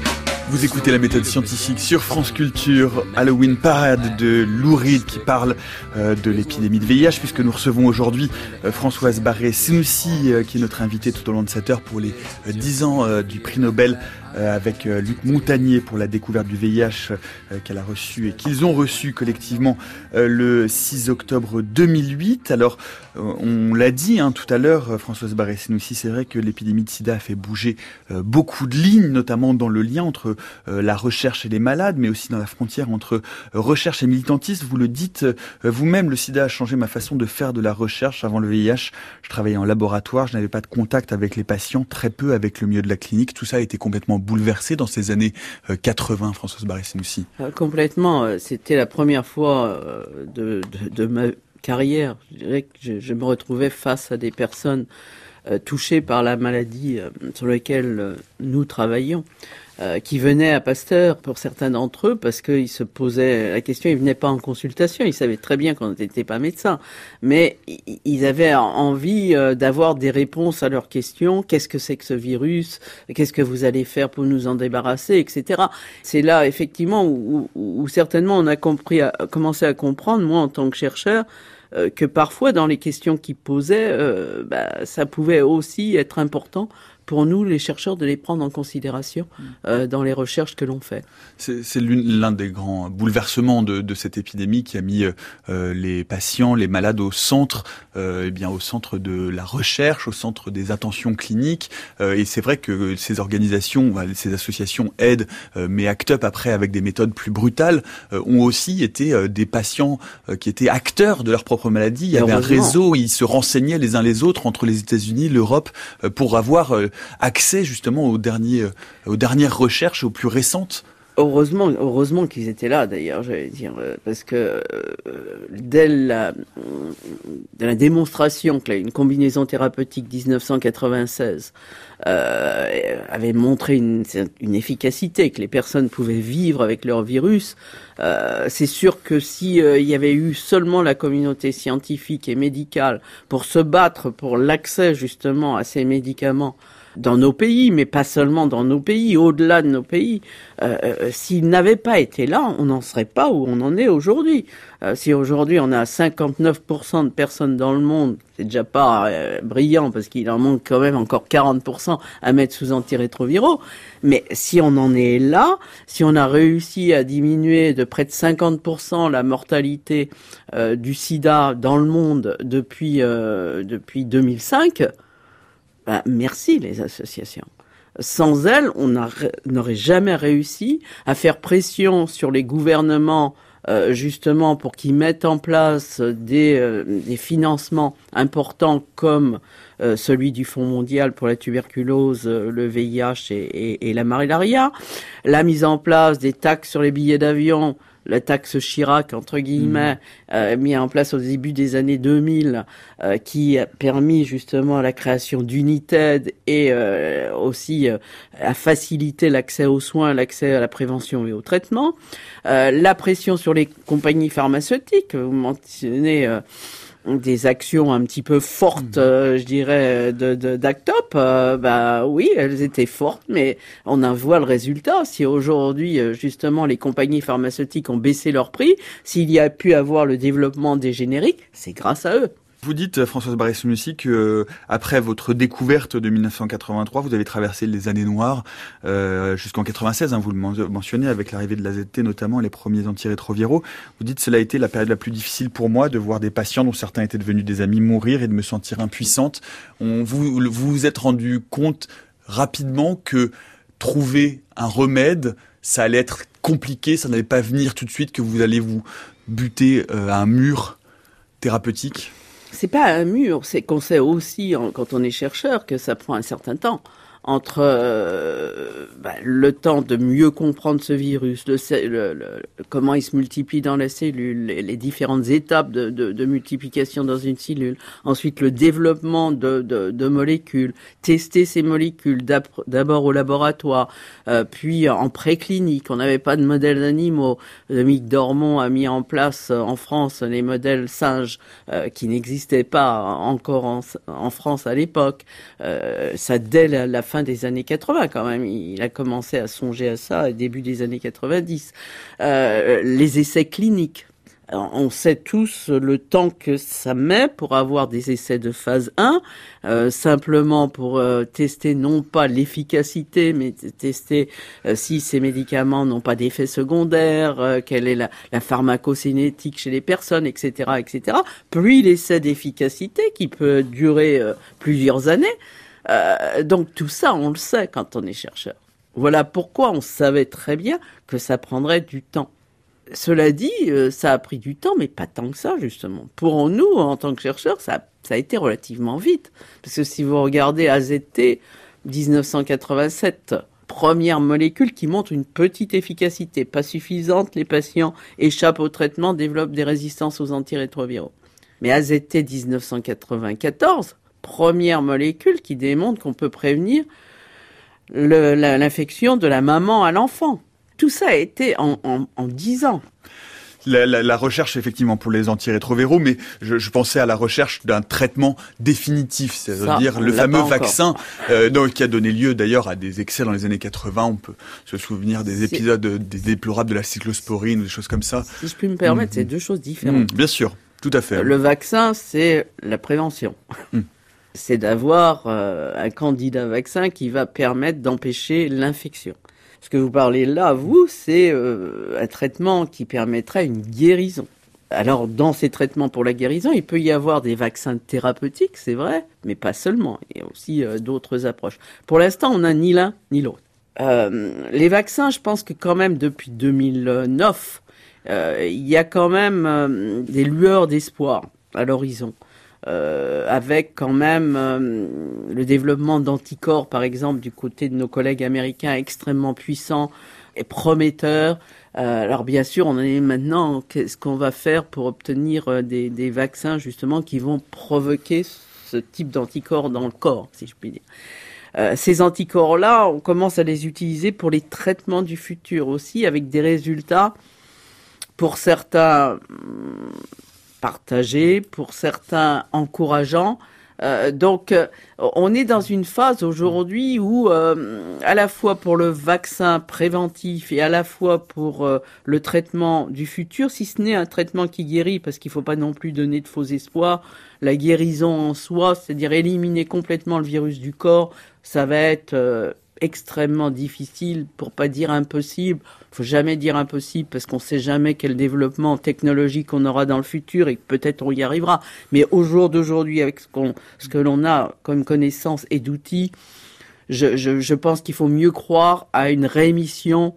Speaker 1: Vous écoutez la méthode scientifique sur France Culture, Halloween Parade de Lou Reed qui parle euh, de l'épidémie de V I H, puisque nous recevons aujourd'hui euh, Françoise Barré-Sinoussi euh, qui est notre invitée tout au long de cette heure pour les euh, dix ans euh, du prix Nobel euh, avec euh, Luc Montagnier pour la découverte du V I H euh, qu'elle a reçu et qu'ils ont reçu collectivement euh, le six octobre deux mille huit. Alors euh, on l'a dit hein, tout à l'heure, euh, Françoise Barré-Sinoussi, c'est vrai que l'épidémie de sida a fait bouger euh, beaucoup de lignes, notamment dans le lien entre euh, la recherche et les malades, mais aussi dans la frontière entre euh, recherche et militantisme. Vous le dites euh, vous-même, le sida a changé ma façon de faire de la recherche. Avant le V I H, je travaillais en laboratoire, je n'avais pas de contact avec les patients, très peu avec le milieu de la clinique. Tout ça a été complètement bouleversé dans ces années euh, quatre-vingts, Françoise Barré-Sinoussi.
Speaker 2: Euh, complètement. C'était la première fois euh, de, de, de ma carrière, je dirais que je, je me retrouvais face à des personnes euh, touchées par la maladie euh, sur laquelle euh, nous travaillions. Euh, qui venaient à Pasteur, pour certains d'entre eux, parce qu'ils se posaient la question, ils venaient pas en consultation, ils savaient très bien qu'on n'était pas médecin, mais ils avaient envie euh, d'avoir des réponses à leurs questions. Qu'est-ce que c'est que ce virus? Qu'est-ce que vous allez faire pour nous en débarrasser, et cetera. C'est là, effectivement, où, où, où certainement on a compris, à, commencé à comprendre, moi en tant que chercheur, euh, que parfois dans les questions qu'ils posaient, euh, bah, ça pouvait aussi être important pour nous, les chercheurs, de les prendre en considération euh, dans les recherches que l'on fait.
Speaker 1: C'est, c'est l'un des grands bouleversements de, de cette épidémie qui a mis euh, les patients, les malades au centre, euh, eh bien au centre de la recherche, au centre des attentions cliniques. Euh, et c'est vrai que ces organisations, ces associations aident, euh, mais ACT UP après avec des méthodes plus brutales, euh, ont aussi été euh, des patients euh, qui étaient acteurs de leur propre maladie. Il y avait un réseau, ils se renseignaient les uns les autres entre les États-Unis, l'Europe, euh, pour avoir euh, accès justement aux derniers, euh, aux dernières recherches, aux plus récentes.
Speaker 2: Heureusement, heureusement qu'ils étaient là d'ailleurs, j'allais dire, parce que euh, dès la, dès la démonstration que là, une combinaison thérapeutique dix-neuf cent quatre-vingt-seize euh, avait montré une, une efficacité, que les personnes pouvaient vivre avec leur virus, euh, c'est sûr que si euh, il y avait eu seulement la communauté scientifique et médicale pour se battre pour l'accès justement à ces médicaments dans nos pays, mais pas seulement dans nos pays, au-delà de nos pays. Euh, euh, s'ils n'avaient pas été là, on n'en serait pas où on en est aujourd'hui. Euh, si aujourd'hui on a cinquante-neuf pour cent de personnes dans le monde, c'est déjà pas euh, brillant parce qu'il en manque quand même encore quarante pour cent à mettre sous antirétroviraux. Mais si on en est là, si on a réussi à diminuer de près de cinquante pour cent la mortalité euh, du sida dans le monde depuis euh, depuis deux mille cinq. Ben, merci les associations. Sans elles, on n'aurait jamais réussi à faire pression sur les gouvernements euh, justement pour qu'ils mettent en place des, euh, des financements importants comme euh, celui du Fonds mondial pour la tuberculose, le V I H et, et, et la malaria, la mise en place des taxes sur les billets d'avion, la taxe Chirac, entre guillemets, mmh. euh, mis en place au début des années deux mille, euh, qui a permis justement la création d'United et euh, aussi euh, à faciliter l'accès aux soins, l'accès à la prévention et au traitement. Euh, la pression sur les compagnies pharmaceutiques, vous mentionnez... Euh, des actions un petit peu fortes, euh, je dirais, de, de d'ACT UP, euh, bah oui, elles étaient fortes, mais on en voit le résultat. Si aujourd'hui, justement, les compagnies pharmaceutiques ont baissé leur prix, s'il y a pu avoir le développement des génériques, c'est grâce à eux.
Speaker 1: Vous dites, Françoise Barré-Sinoussi, que euh, après votre découverte de mille neuf cent quatre-vingt-trois, vous avez traversé les années noires euh, jusqu'en quatre-vingt-seize, hein, vous le mentionnez, avec l'arrivée de l'A Z T notamment, les premiers antirétroviraux. Vous dites, cela a été la période la plus difficile pour moi de voir des patients dont certains étaient devenus des amis mourir et de me sentir impuissante. On, vous vous vous êtes rendu compte rapidement que trouver un remède, ça allait être compliqué, ça n'allait pas venir tout de suite, que vous allez vous buter euh, à un mur thérapeutique?
Speaker 2: C'est pas un mur, c'est qu'on sait aussi, quand on est chercheur, que ça prend un certain temps. Entre euh, bah, le temps de mieux comprendre ce virus, le, le, le, comment il se multiplie dans la cellule, les, les différentes étapes de, de, de multiplication dans une cellule, ensuite le développement de, de, de molécules, tester ces molécules d'abord au laboratoire, euh, puis en préclinique. On n'avait pas de modèles d'animaux. Mick Dormont a mis en place en France les modèles singes euh, qui n'existaient pas encore en, en France à l'époque. Euh, ça dès la, la fin fin des années quatre-vingts quand même. Il a commencé à songer à ça au début des années quatre-vingt-dix. Euh, les essais cliniques. On sait tous le temps que ça met pour avoir des essais de phase un, euh, simplement pour euh, tester non pas l'efficacité, mais tester euh, si ces médicaments n'ont pas d'effets secondaires, euh, quelle est la, la pharmacocinétique chez les personnes, et cetera, et cetera. Puis l'essai d'efficacité qui peut durer euh, plusieurs années. Euh, donc tout ça, on le sait quand on est chercheur. Voilà pourquoi on savait très bien que ça prendrait du temps. Cela dit, euh, ça a pris du temps, mais pas tant que ça, justement. Pour nous, en tant que chercheurs, ça, ça a été relativement vite. Parce que si vous regardez A Z T, dix-neuf cent quatre-vingt-sept, première molécule qui montre une petite efficacité, pas suffisante, les patients échappent au traitement, développent des résistances aux antirétroviraux. Mais A Z T dix-neuf cent quatre-vingt-quatorze, première molécule qui démontre qu'on peut prévenir le, la, l'infection de la maman à l'enfant. Tout ça a été en, en, en dix ans.
Speaker 1: La, la, la recherche, effectivement, pour les antirétroviraux, mais je, je pensais à la recherche d'un traitement définitif, c'est-à-dire le fameux vaccin, euh, donc, qui a donné lieu d'ailleurs à des excès dans les années quatre-vingts. On peut se souvenir des épisodes c'est... des déplorables de la cyclosporine ou des choses comme ça.
Speaker 2: Si je puis me permettre, mmh. c'est deux choses différentes.
Speaker 1: Mmh, bien sûr, tout à fait.
Speaker 2: Le vaccin, c'est la prévention. Mmh. C'est d'avoir euh, un candidat vaccin qui va permettre d'empêcher l'infection. Ce que vous parlez là, vous, c'est euh, un traitement qui permettrait une guérison. Alors, dans ces traitements pour la guérison, il peut y avoir des vaccins thérapeutiques, c'est vrai, mais pas seulement. Il y a aussi euh, d'autres approches. Pour l'instant, on n'a ni l'un ni l'autre. Euh, les vaccins, je pense que quand même, depuis deux mille neuf, euh, il y a quand même euh, des lueurs d'espoir à l'horizon. Euh, avec quand même euh, le développement d'anticorps, par exemple, du côté de nos collègues américains, extrêmement puissant et prometteur. Euh, alors bien sûr, on est maintenant, qu'est-ce qu'on va faire pour obtenir euh, des, des vaccins justement qui vont provoquer ce type d'anticorps dans le corps, si je puis dire. Euh, ces anticorps-là, on commence à les utiliser pour les traitements du futur aussi, avec des résultats pour certains partagés, pour certains encourageants. Euh, donc, euh, on est dans une phase aujourd'hui où, euh, à la fois pour le vaccin préventif et à la fois pour euh, le traitement du futur, si ce n'est un traitement qui guérit, parce qu'il ne faut pas non plus donner de faux espoirs, la guérison en soi, c'est-à-dire éliminer complètement le virus du corps, ça va être euh, extrêmement difficile, pour pas dire impossible. Faut jamais dire impossible parce qu'on sait jamais quel développement technologique on aura dans le futur et que peut-être on y arrivera. Mais au jour d'aujourd'hui, avec ce qu'on, ce que l'on a comme connaissance et d'outils, je, je, je pense qu'il faut mieux croire à une rémission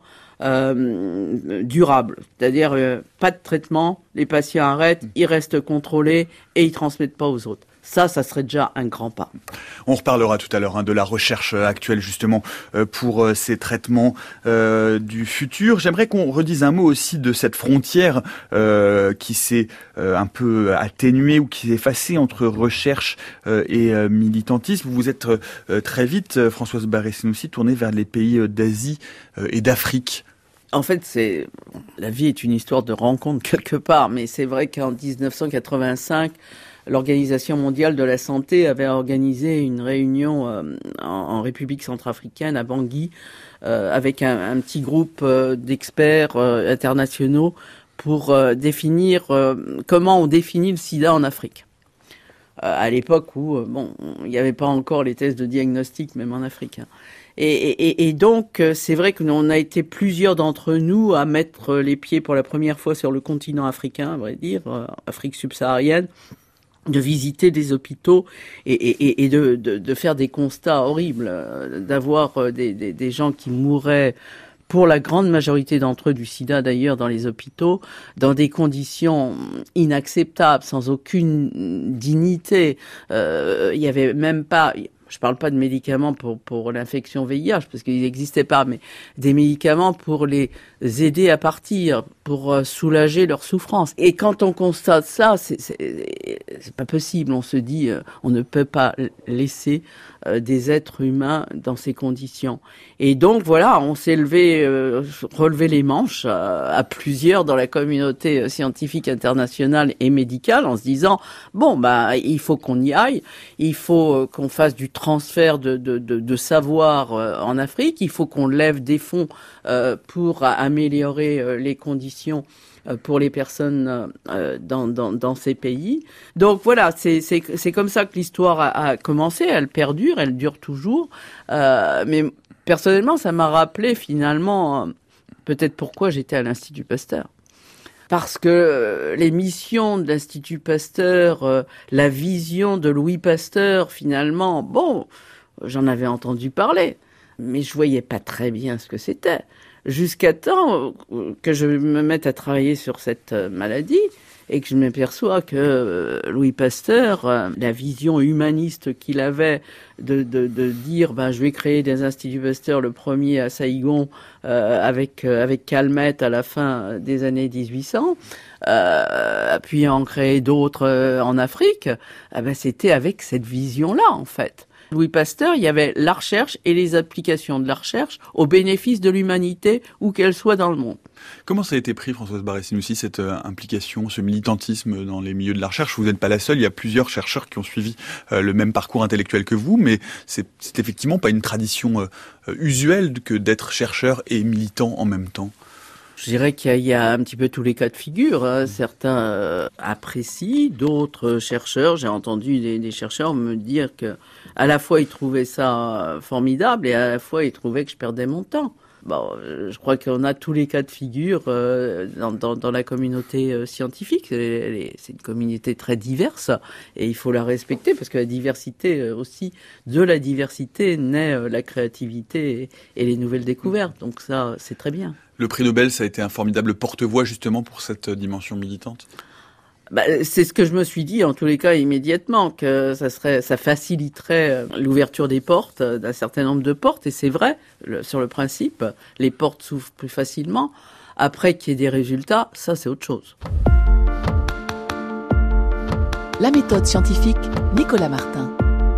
Speaker 2: euh, durable. C'est-à-dire, euh, pas de traitement, les patients arrêtent, ils restent contrôlés et ils transmettent pas aux autres. Ça, ça serait déjà un grand pas.
Speaker 1: On reparlera tout à l'heure hein, de la recherche actuelle justement euh, pour euh, ces traitements euh, du futur. J'aimerais qu'on redise un mot aussi de cette frontière euh, qui s'est euh, un peu atténuée ou qui s'est effacée entre recherche euh, et euh, militantisme. Vous vous êtes euh, très vite, Françoise Barré-Sinoussi, tournée vers les pays d'Asie euh, et d'Afrique.
Speaker 2: En fait, c'est la vie est une histoire de rencontre quelque part, mais c'est vrai qu'en dix-neuf cent quatre-vingt-cinq, l'Organisation mondiale de la santé avait organisé une réunion euh, en, en République centrafricaine, à Bangui, euh, avec un, un petit groupe euh, d'experts euh, internationaux pour euh, définir euh, comment on définit le sida en Afrique. Euh, à l'époque où, euh, bon, il n'y avait pas encore les tests de diagnostic, même en Afrique. Hein. Et, et, et donc, c'est vrai que on a été plusieurs d'entre nous à mettre les pieds pour la première fois sur le continent africain, à vrai dire, euh, Afrique subsaharienne, de visiter des hôpitaux et, et, et de, de, de faire des constats horribles, euh, d'avoir des, des, des gens qui mouraient, pour la grande majorité d'entre eux du sida d'ailleurs, dans les hôpitaux, dans des conditions inacceptables, sans aucune dignité. Euh, il y avait même pas... Je parle pas de médicaments pour, pour l'infection V I H, parce qu'ils n'existaient pas, mais des médicaments pour les aider à partir, pour soulager leur souffrance. Et quand on constate ça, c'est, c'est, c'est pas possible. On se dit, on ne peut pas laisser des êtres humains dans ces conditions. Et donc voilà, on s'est levé, euh, relevé les manches à, à plusieurs dans la communauté scientifique internationale et médicale, en se disant bon bah il faut qu'on y aille, il faut qu'on fasse du transfert de, de, de, de savoir en Afrique, il faut qu'on lève des fonds euh, pour améliorer les conditions pour les personnes euh, dans, dans, dans ces pays. Donc voilà, c'est, c'est, c'est comme ça que l'histoire a, a commencé, elle perdure, elle dure toujours. Euh, mais personnellement, ça m'a rappelé finalement peut-être pourquoi j'étais à l'Institut Pasteur. Parce que les missions de l'Institut Pasteur, euh, la vision de Louis Pasteur, finalement, bon, j'en avais entendu parler, mais je voyais pas très bien ce que c'était. Jusqu'à temps que je me mette à travailler sur cette maladie et que je m'aperçois que Louis Pasteur, la vision humaniste qu'il avait de, de, de dire ben, je vais créer des instituts Pasteur, le premier à Saïgon euh, avec, avec Calmette à la fin des années dix-huit cents, euh, puis en créer d'autres en Afrique, eh ben, c'était avec cette vision-là en fait. Louis Pasteur, il y avait la recherche et les applications de la recherche au bénéfice de l'humanité, où qu'elle soit dans le monde.
Speaker 1: Comment ça a été pris, Françoise Barré-Sinoussi, cette euh, implication, ce militantisme dans les milieux de la recherche? Vous n'êtes pas la seule, il y a plusieurs chercheurs qui ont suivi euh, le même parcours intellectuel que vous, mais c'est, c'est effectivement pas une tradition euh, usuelle que d'être chercheur et militant en même temps.
Speaker 2: Je dirais qu'il y a, il y a un petit peu tous les cas de figure. Hein. Certains euh, apprécient, d'autres chercheurs. J'ai entendu des, des chercheurs me dire que, à la fois ils trouvaient ça formidable et à la fois ils trouvaient que je perdais mon temps. Bon, je crois qu'on a tous les cas de figure euh, dans, dans, dans la communauté euh, scientifique. C'est, c'est une communauté très diverse et il faut la respecter parce que la diversité euh, aussi, de la diversité naît euh, la créativité et, et les nouvelles découvertes. Donc ça, c'est très bien.
Speaker 1: Le prix Nobel, ça a été un formidable porte-voix justement pour cette dimension militante.
Speaker 2: Bah, c'est ce que je me suis dit, en tous les cas, immédiatement, que ça serait, ça faciliterait l'ouverture des portes, d'un certain nombre de portes, et c'est vrai, le, sur le principe, les portes s'ouvrent plus facilement. Après qu'il y ait des résultats, ça c'est autre chose.
Speaker 5: La méthode scientifique, Nicolas Martin.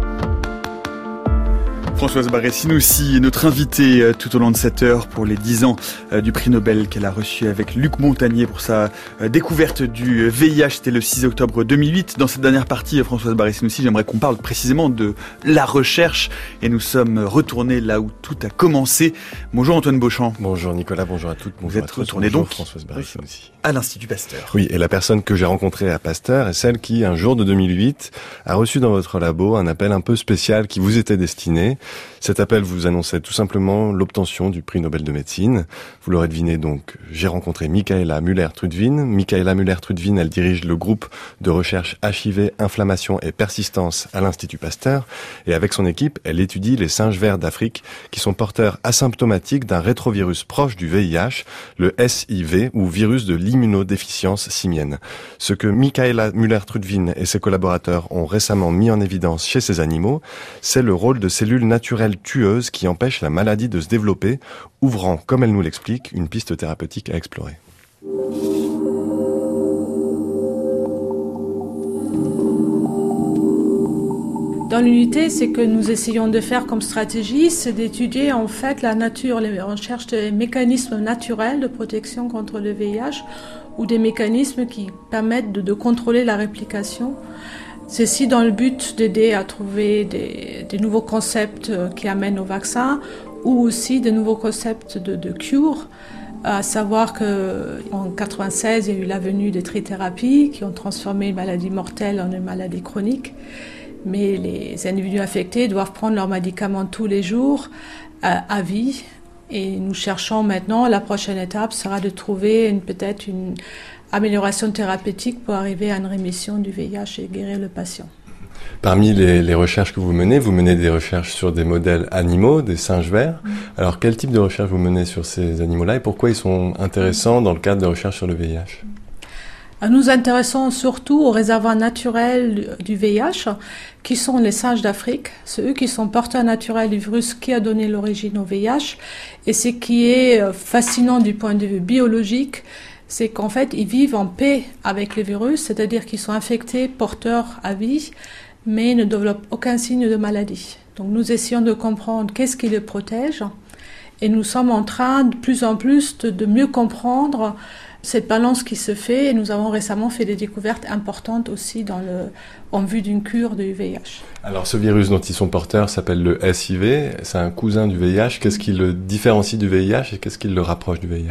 Speaker 1: Françoise Barré-Sinoussi est notre invitée euh, tout au long de cette heure pour les dix ans euh, du prix Nobel qu'elle a reçu avec Luc Montagnier pour sa euh, découverte du V I H. C'était le six octobre deux mille huit. Dans cette dernière partie, euh, Françoise Barré-Sinoussi, j'aimerais qu'on parle précisément de la recherche et nous sommes retournés là où tout a commencé. Bonjour Antoine Beauchamp.
Speaker 6: Bonjour Nicolas, bonjour à toutes. Bonjour
Speaker 1: Vous êtes
Speaker 6: à tous.
Speaker 1: retourné
Speaker 6: bonjour
Speaker 1: donc
Speaker 6: Françoise Barré-Sinoussi
Speaker 1: à l'Institut Pasteur.
Speaker 6: Oui, et la personne que j'ai rencontrée à Pasteur est celle qui, un jour de deux mille huit, a reçu dans votre labo un appel un peu spécial qui vous était destiné. Cet appel vous annonçait tout simplement l'obtention du prix Nobel de médecine. Vous l'aurez deviné donc, j'ai rencontré Michaela Müller-Trudwin. Michaela Müller-Trudwin, elle dirige le groupe de recherche H I V, inflammation et persistance à l'Institut Pasteur. Et avec son équipe, elle étudie les singes verts d'Afrique qui sont porteurs asymptomatiques d'un rétrovirus proche du V I H, le S I V ou virus de l'immunodéficience simienne. Ce que Michaela Müller-Trudwin et ses collaborateurs ont récemment mis en évidence chez ces animaux, c'est le rôle de cellules naturelles tueuses qui empêchent la maladie de se développer, ouvrant, comme elle nous l'explique, une piste thérapeutique à explorer.
Speaker 7: Dans l'unité, ce que nous essayons de faire comme stratégie, c'est d'étudier en fait la nature, les recherches des mécanismes naturels de protection contre le V I H ou des mécanismes qui permettent de, de contrôler la réplication. Ceci dans le but d'aider à trouver des, des nouveaux concepts qui amènent au vaccin ou aussi de nouveaux concepts de, de cure. À savoir qu'en quatre-vingt-seize, il y a eu la venue des trithérapies qui ont transformé une maladie mortelle en une maladie chronique. Mais les individus affectés doivent prendre leurs médicaments tous les jours à, à vie. Et nous cherchons maintenant, la prochaine étape sera de trouver une, peut-être une amélioration thérapeutique pour arriver à une rémission du V I H et guérir le patient.
Speaker 6: Parmi les, les recherches que vous menez, vous menez des recherches sur des modèles animaux, des singes verts. Mmh. Alors quel type de recherche vous menez sur ces animaux-là et pourquoi ils sont intéressants dans le cadre de recherches sur le V I H ?
Speaker 7: Nous nous intéressons surtout aux réservoirs naturels du V I H, qui sont les singes d'Afrique. C'est eux qui sont porteurs naturels du virus qui a donné l'origine au V I H. Et ce qui est fascinant du point de vue biologique, c'est qu'en fait, ils vivent en paix avec le virus, c'est-à-dire qu'ils sont infectés, porteurs à vie, mais ne développent aucun signe de maladie. Donc nous essayons de comprendre qu'est-ce qui les protège, et nous sommes en train de plus en plus de, de mieux comprendre cette balance qui se fait, et nous avons récemment fait des découvertes importantes aussi dans le, en vue d'une cure du V I H.
Speaker 6: Alors ce virus dont ils sont porteurs s'appelle le S I V, c'est un cousin du V I H. Qu'est-ce qui le différencie du V I H et qu'est-ce qui le rapproche du V I H ?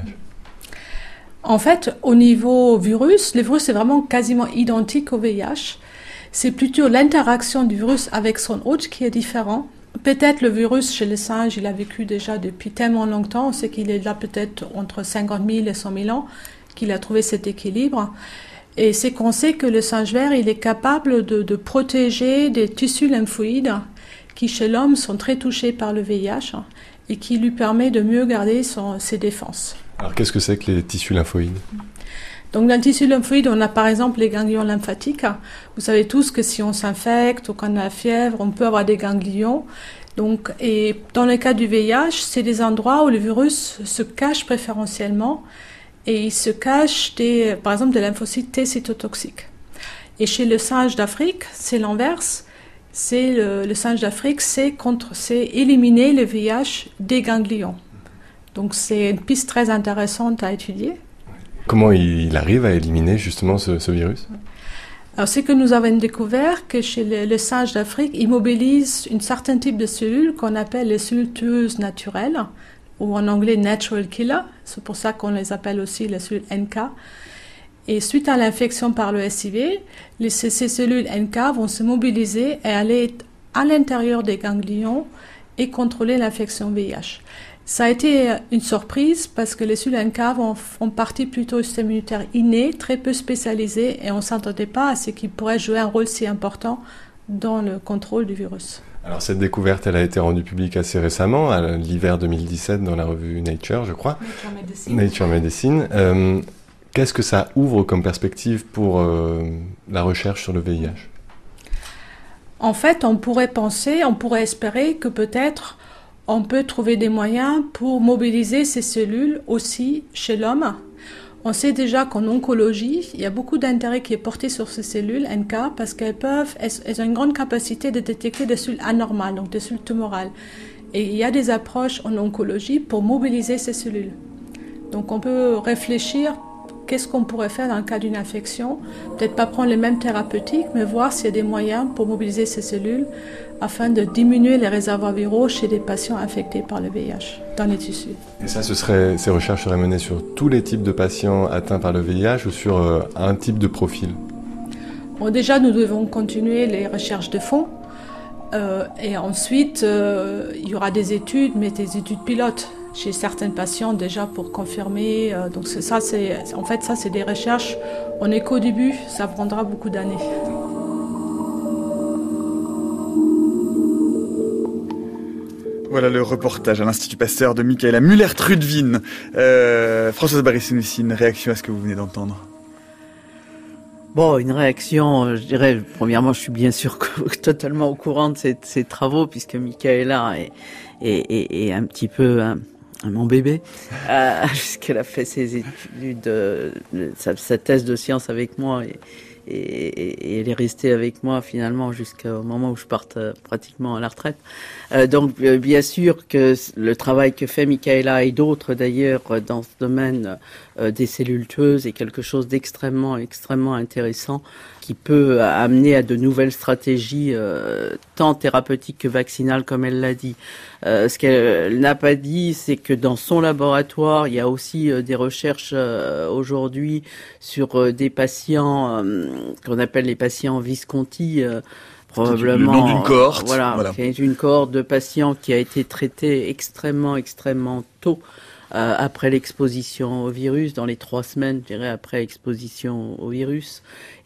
Speaker 7: En fait, au niveau virus, le virus est vraiment quasiment identique au V I H. C'est plutôt l'interaction du virus avec son hôte qui est différent. Peut-être le virus chez les singes, il a vécu déjà depuis tellement longtemps, on sait qu'il est là peut-être entre cinquante mille et cent mille ans, qu'il a trouvé cet équilibre. Et c'est qu'on sait que le singe vert, il est capable de, de protéger des tissus lymphoïdes qui, chez l'homme, sont très touchés par le V I H et qui lui permet de mieux garder son, ses défenses.
Speaker 6: Alors, qu'est-ce que c'est que les tissus lymphoïdes ?
Speaker 7: Donc, dans le tissu lymphoïde, on a par exemple les ganglions lymphatiques. Vous savez tous que si on s'infecte ou qu'on a la fièvre, on peut avoir des ganglions. Donc, et dans le cas du V I H, c'est des endroits où le virus se cache préférentiellement. Et il se cache, des, par exemple, des lymphocytes T cytotoxiques. Et chez le singe d'Afrique, c'est l'inverse. C'est le, le singe d'Afrique, c'est, contre, c'est éliminer le V I H des ganglions. Donc c'est une piste très intéressante à étudier.
Speaker 6: Comment il arrive à éliminer justement ce, ce virus ?
Speaker 7: Alors c'est que nous avons découvert que chez le, le singe d'Afrique, il mobilise un certain type de cellules qu'on appelle les cellules tueuses naturelles, ou en anglais natural killer, c'est pour ça qu'on les appelle aussi les cellules N K. Et suite à l'infection par le S I V, les, ces, ces cellules N K vont se mobiliser et aller à l'intérieur des ganglions et contrôler l'infection V I H. Ça a été une surprise parce que les cellules N K vont, font partie plutôt du système immunitaire inné, très peu spécialisé, et on ne s'attendait pas à ce qu'ils pourraient jouer un rôle si important dans le contrôle du virus.
Speaker 6: Alors cette découverte, elle a été rendue publique assez récemment, à l'hiver deux mille dix-sept, dans la revue Nature, je crois.
Speaker 7: Nature Medicine.
Speaker 6: Nature Medicine. Euh, qu'est-ce que ça ouvre comme perspective pour euh, la recherche sur le V I H ?
Speaker 7: En fait, on pourrait penser, on pourrait espérer que peut-être on peut trouver des moyens pour mobiliser ces cellules aussi chez l'homme. On sait déjà qu'en oncologie, il y a beaucoup d'intérêt qui est porté sur ces cellules N K parce qu'elles peuvent, elles ont une grande capacité de détecter des cellules anormales, donc des cellules tumorales. Et il y a des approches en oncologie pour mobiliser ces cellules. Donc on peut réfléchir qu'est-ce qu'on pourrait faire dans le cas d'une infection, peut-être pas prendre les mêmes thérapeutiques, mais voir s'il y a des moyens pour mobiliser ces cellules afin de diminuer les réservoirs viraux chez des patients infectés par le V I H dans les tissus.
Speaker 6: Et ça, ce serait, ces recherches seraient menées sur tous les types de patients atteints par le V I H ou sur euh, un type de profil ?
Speaker 7: Bon, déjà, nous devons continuer les recherches de fond. Euh, et ensuite, euh, il y aura des études, mais des études pilotes chez certains patients déjà pour confirmer. Euh, donc c'est ça, c'est, en fait, ça, c'est des recherches. On n'est qu'au début, ça prendra beaucoup d'années.
Speaker 1: Voilà le reportage à l'Institut Pasteur de Michaela Müller-Trudvin. Euh, Françoise Barré-Sinoussi, une réaction à ce que vous venez d'entendre ?
Speaker 2: Bon, une réaction, je dirais, premièrement, je suis bien sûr totalement au courant de ces, ces travaux, puisque Michaela est, est, est, est un petit peu un, mon bébé, euh, puisqu'elle a fait ses études, euh, sa, sa thèse de sciences avec moi, et, et, et elle est restée avec moi finalement jusqu'au moment où je parte euh, pratiquement à la retraite. Euh, donc, euh, bien sûr que le travail que fait Michaela et d'autres d'ailleurs dans ce domaine euh, des cellules tueuses est quelque chose d'extrêmement, extrêmement intéressant qui peut amener à de nouvelles stratégies euh, tant thérapeutiques que vaccinales, comme elle l'a dit. Euh, ce qu'elle n'a pas dit, c'est que dans son laboratoire, il y a aussi euh, des recherches euh, aujourd'hui sur euh, des patients euh, qu'on appelle les patients Visconti, euh, probablement.
Speaker 1: Le nom d'une cohorte.
Speaker 2: Voilà,
Speaker 1: voilà.
Speaker 2: C'est une cohorte de patients qui a été traitée extrêmement, extrêmement tôt euh, après l'exposition au virus, dans les trois semaines, je dirais, après exposition au virus,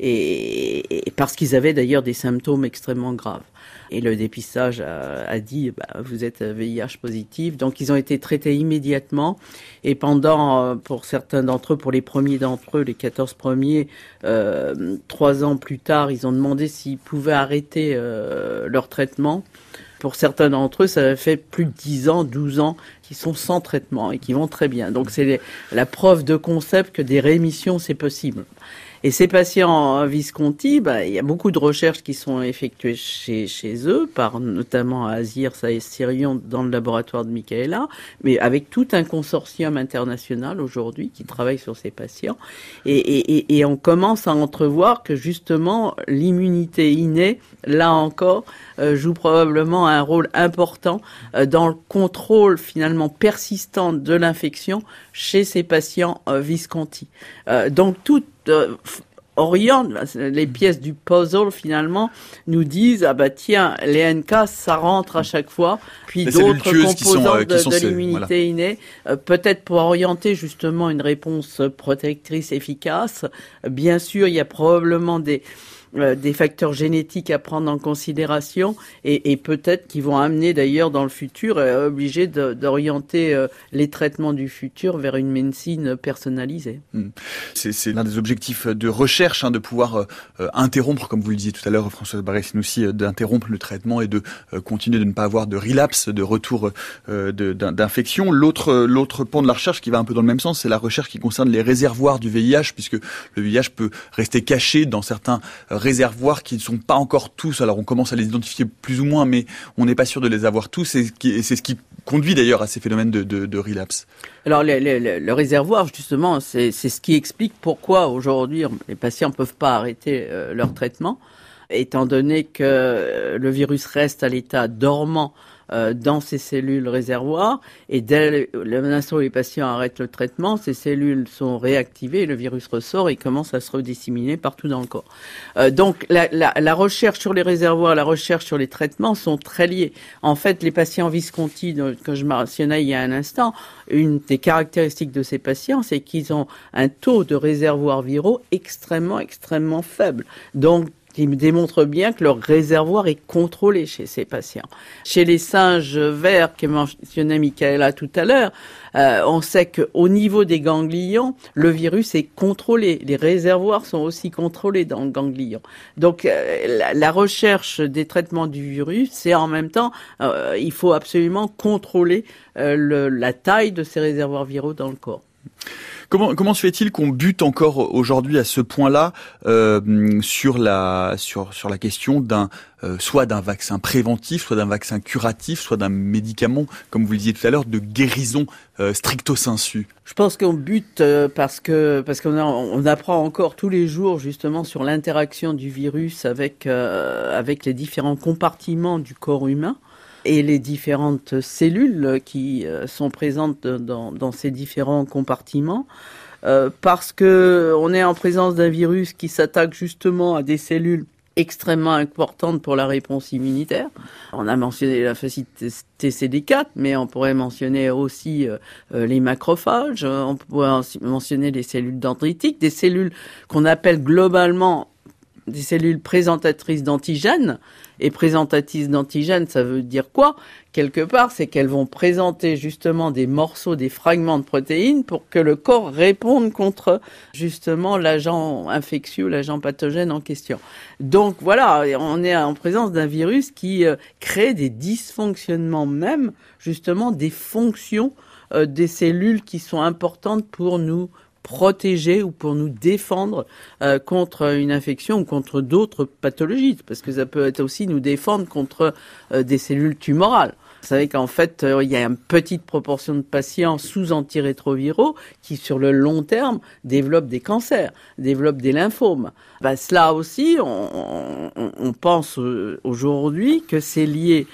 Speaker 2: et, et parce qu'ils avaient d'ailleurs des symptômes extrêmement graves. Et le dépistage a, a dit, bah, vous êtes V I H positif. Donc, ils ont été traités immédiatement. Et pendant, pour certains d'entre eux, pour les premiers d'entre eux, les quatorze premiers, euh, trois ans plus tard, ils ont demandé s'ils pouvaient arrêter euh, leur traitement. Pour certains d'entre eux, ça fait plus de dix ans, douze ans qu'ils sont sans traitement et qui vont très bien. Donc, c'est les, la preuve de concept que des rémissions, c'est possible. Et ces patients Visconti, bah, il y a beaucoup de recherches qui sont effectuées chez, chez eux, par notamment Azir Saez-Sirion dans le laboratoire de Michaela, mais avec tout un consortium international aujourd'hui qui travaille sur ces patients. Et, et, et on commence à entrevoir que justement l'immunité innée, là encore, euh, joue probablement un rôle important euh, dans le contrôle finalement persistant de l'infection chez ces patients euh, Visconti. Euh, donc tout euh, oriente, les pièces du puzzle finalement nous disent ah bah tiens, les N K ça rentre à chaque fois, puis
Speaker 1: les
Speaker 2: d'autres composantes
Speaker 1: qui sont, euh, qui
Speaker 2: de,
Speaker 1: sont
Speaker 2: de
Speaker 1: ces,
Speaker 2: l'immunité
Speaker 1: voilà.
Speaker 2: innée, euh, peut-être pour orienter justement une réponse protectrice efficace. Bien sûr, il y a probablement des Euh, des facteurs génétiques à prendre en considération et, et peut-être qu'ils vont amener d'ailleurs dans le futur, euh, obligés de, d'orienter euh, les traitements du futur vers une médecine personnalisée.
Speaker 1: Mmh. C'est, c'est l'un des objectifs de recherche, hein, de pouvoir euh, interrompre, comme vous le disiez tout à l'heure, Françoise Barré-Sinoussi, euh, d'interrompre le traitement et de euh, continuer de ne pas avoir de relapse, de retour euh, de, d'infection. L'autre, l'autre pan de la recherche qui va un peu dans le même sens, c'est la recherche qui concerne les réservoirs du V I H, puisque le V I H peut rester caché dans certains euh, réservoirs qui ne sont pas encore tous, alors on commence à les identifier plus ou moins, mais on n'est pas sûr de les avoir tous, et c'est ce qui conduit d'ailleurs à ces phénomènes de, de, de relapse.
Speaker 2: Alors le, le, le réservoir, justement, c'est, c'est ce qui explique pourquoi aujourd'hui les patients ne peuvent pas arrêter euh, leur traitement, étant donné que le virus reste à l'état dormant Euh, dans ces cellules réservoirs, et dès l'instant où les patients arrêtent le traitement, ces cellules sont réactivées, le virus ressort et commence à se redisséminer partout dans le corps. Euh, donc la, la, la recherche sur les réservoirs, la recherche sur les traitements sont très liées. En fait, les patients Visconti, que je mentionnais il y a un instant, une des caractéristiques de ces patients, c'est qu'ils ont un taux de réservoirs viraux extrêmement, extrêmement faible. Donc qui me démontre bien que leur réservoir est contrôlé chez ces patients. Chez les singes verts que mentionnait Michaela tout à l'heure, euh, on sait qu'au niveau des ganglions, le virus est contrôlé. Les réservoirs sont aussi contrôlés dans le ganglion. Donc euh, la, la recherche des traitements du virus, c'est en même temps, euh, il faut absolument contrôler euh, le, la taille de ces réservoirs viraux dans le corps.
Speaker 1: Comment, comment se fait-il qu'on bute encore aujourd'hui à ce point-là euh, sur la sur sur la question d'un euh, soit d'un vaccin préventif, soit d'un vaccin curatif, soit d'un médicament, comme vous le disiez tout à l'heure, de guérison euh, stricto sensu?
Speaker 2: Je pense qu'on bute euh, parce que parce qu'on a, on apprend encore tous les jours justement sur l'interaction du virus avec euh, avec les différents compartiments du corps humain et les différentes cellules qui euh, sont présentes dans, dans ces différents compartiments, euh, parce que on est en présence d'un virus qui s'attaque justement à des cellules extrêmement importantes pour la réponse immunitaire. On a mentionné la lymphocyte T C D quatre, mais on pourrait mentionner aussi euh, les macrophages, on pourrait mentionner les cellules dendritiques, des cellules qu'on appelle globalement des cellules présentatrices d'antigènes. Et présentatrices d'antigènes, ça veut dire quoi? Quelque part, c'est qu'elles vont présenter justement des morceaux, des fragments de protéines pour que le corps réponde contre justement l'agent infectieux, l'agent pathogène en question. Donc voilà, on est en présence d'un virus qui euh, crée des dysfonctionnements même, justement des fonctions euh, des cellules qui sont importantes pour nous protéger ou pour nous défendre euh, contre une infection ou contre d'autres pathologies, parce que ça peut être aussi nous défendre contre euh, des cellules tumorales. Vous savez qu'en fait, euh, il y a une petite proportion de patients sous antirétroviraux qui, sur le long terme, développent des cancers, développent des lymphomes. Ben, cela aussi, on, on, on pense aujourd'hui que c'est lié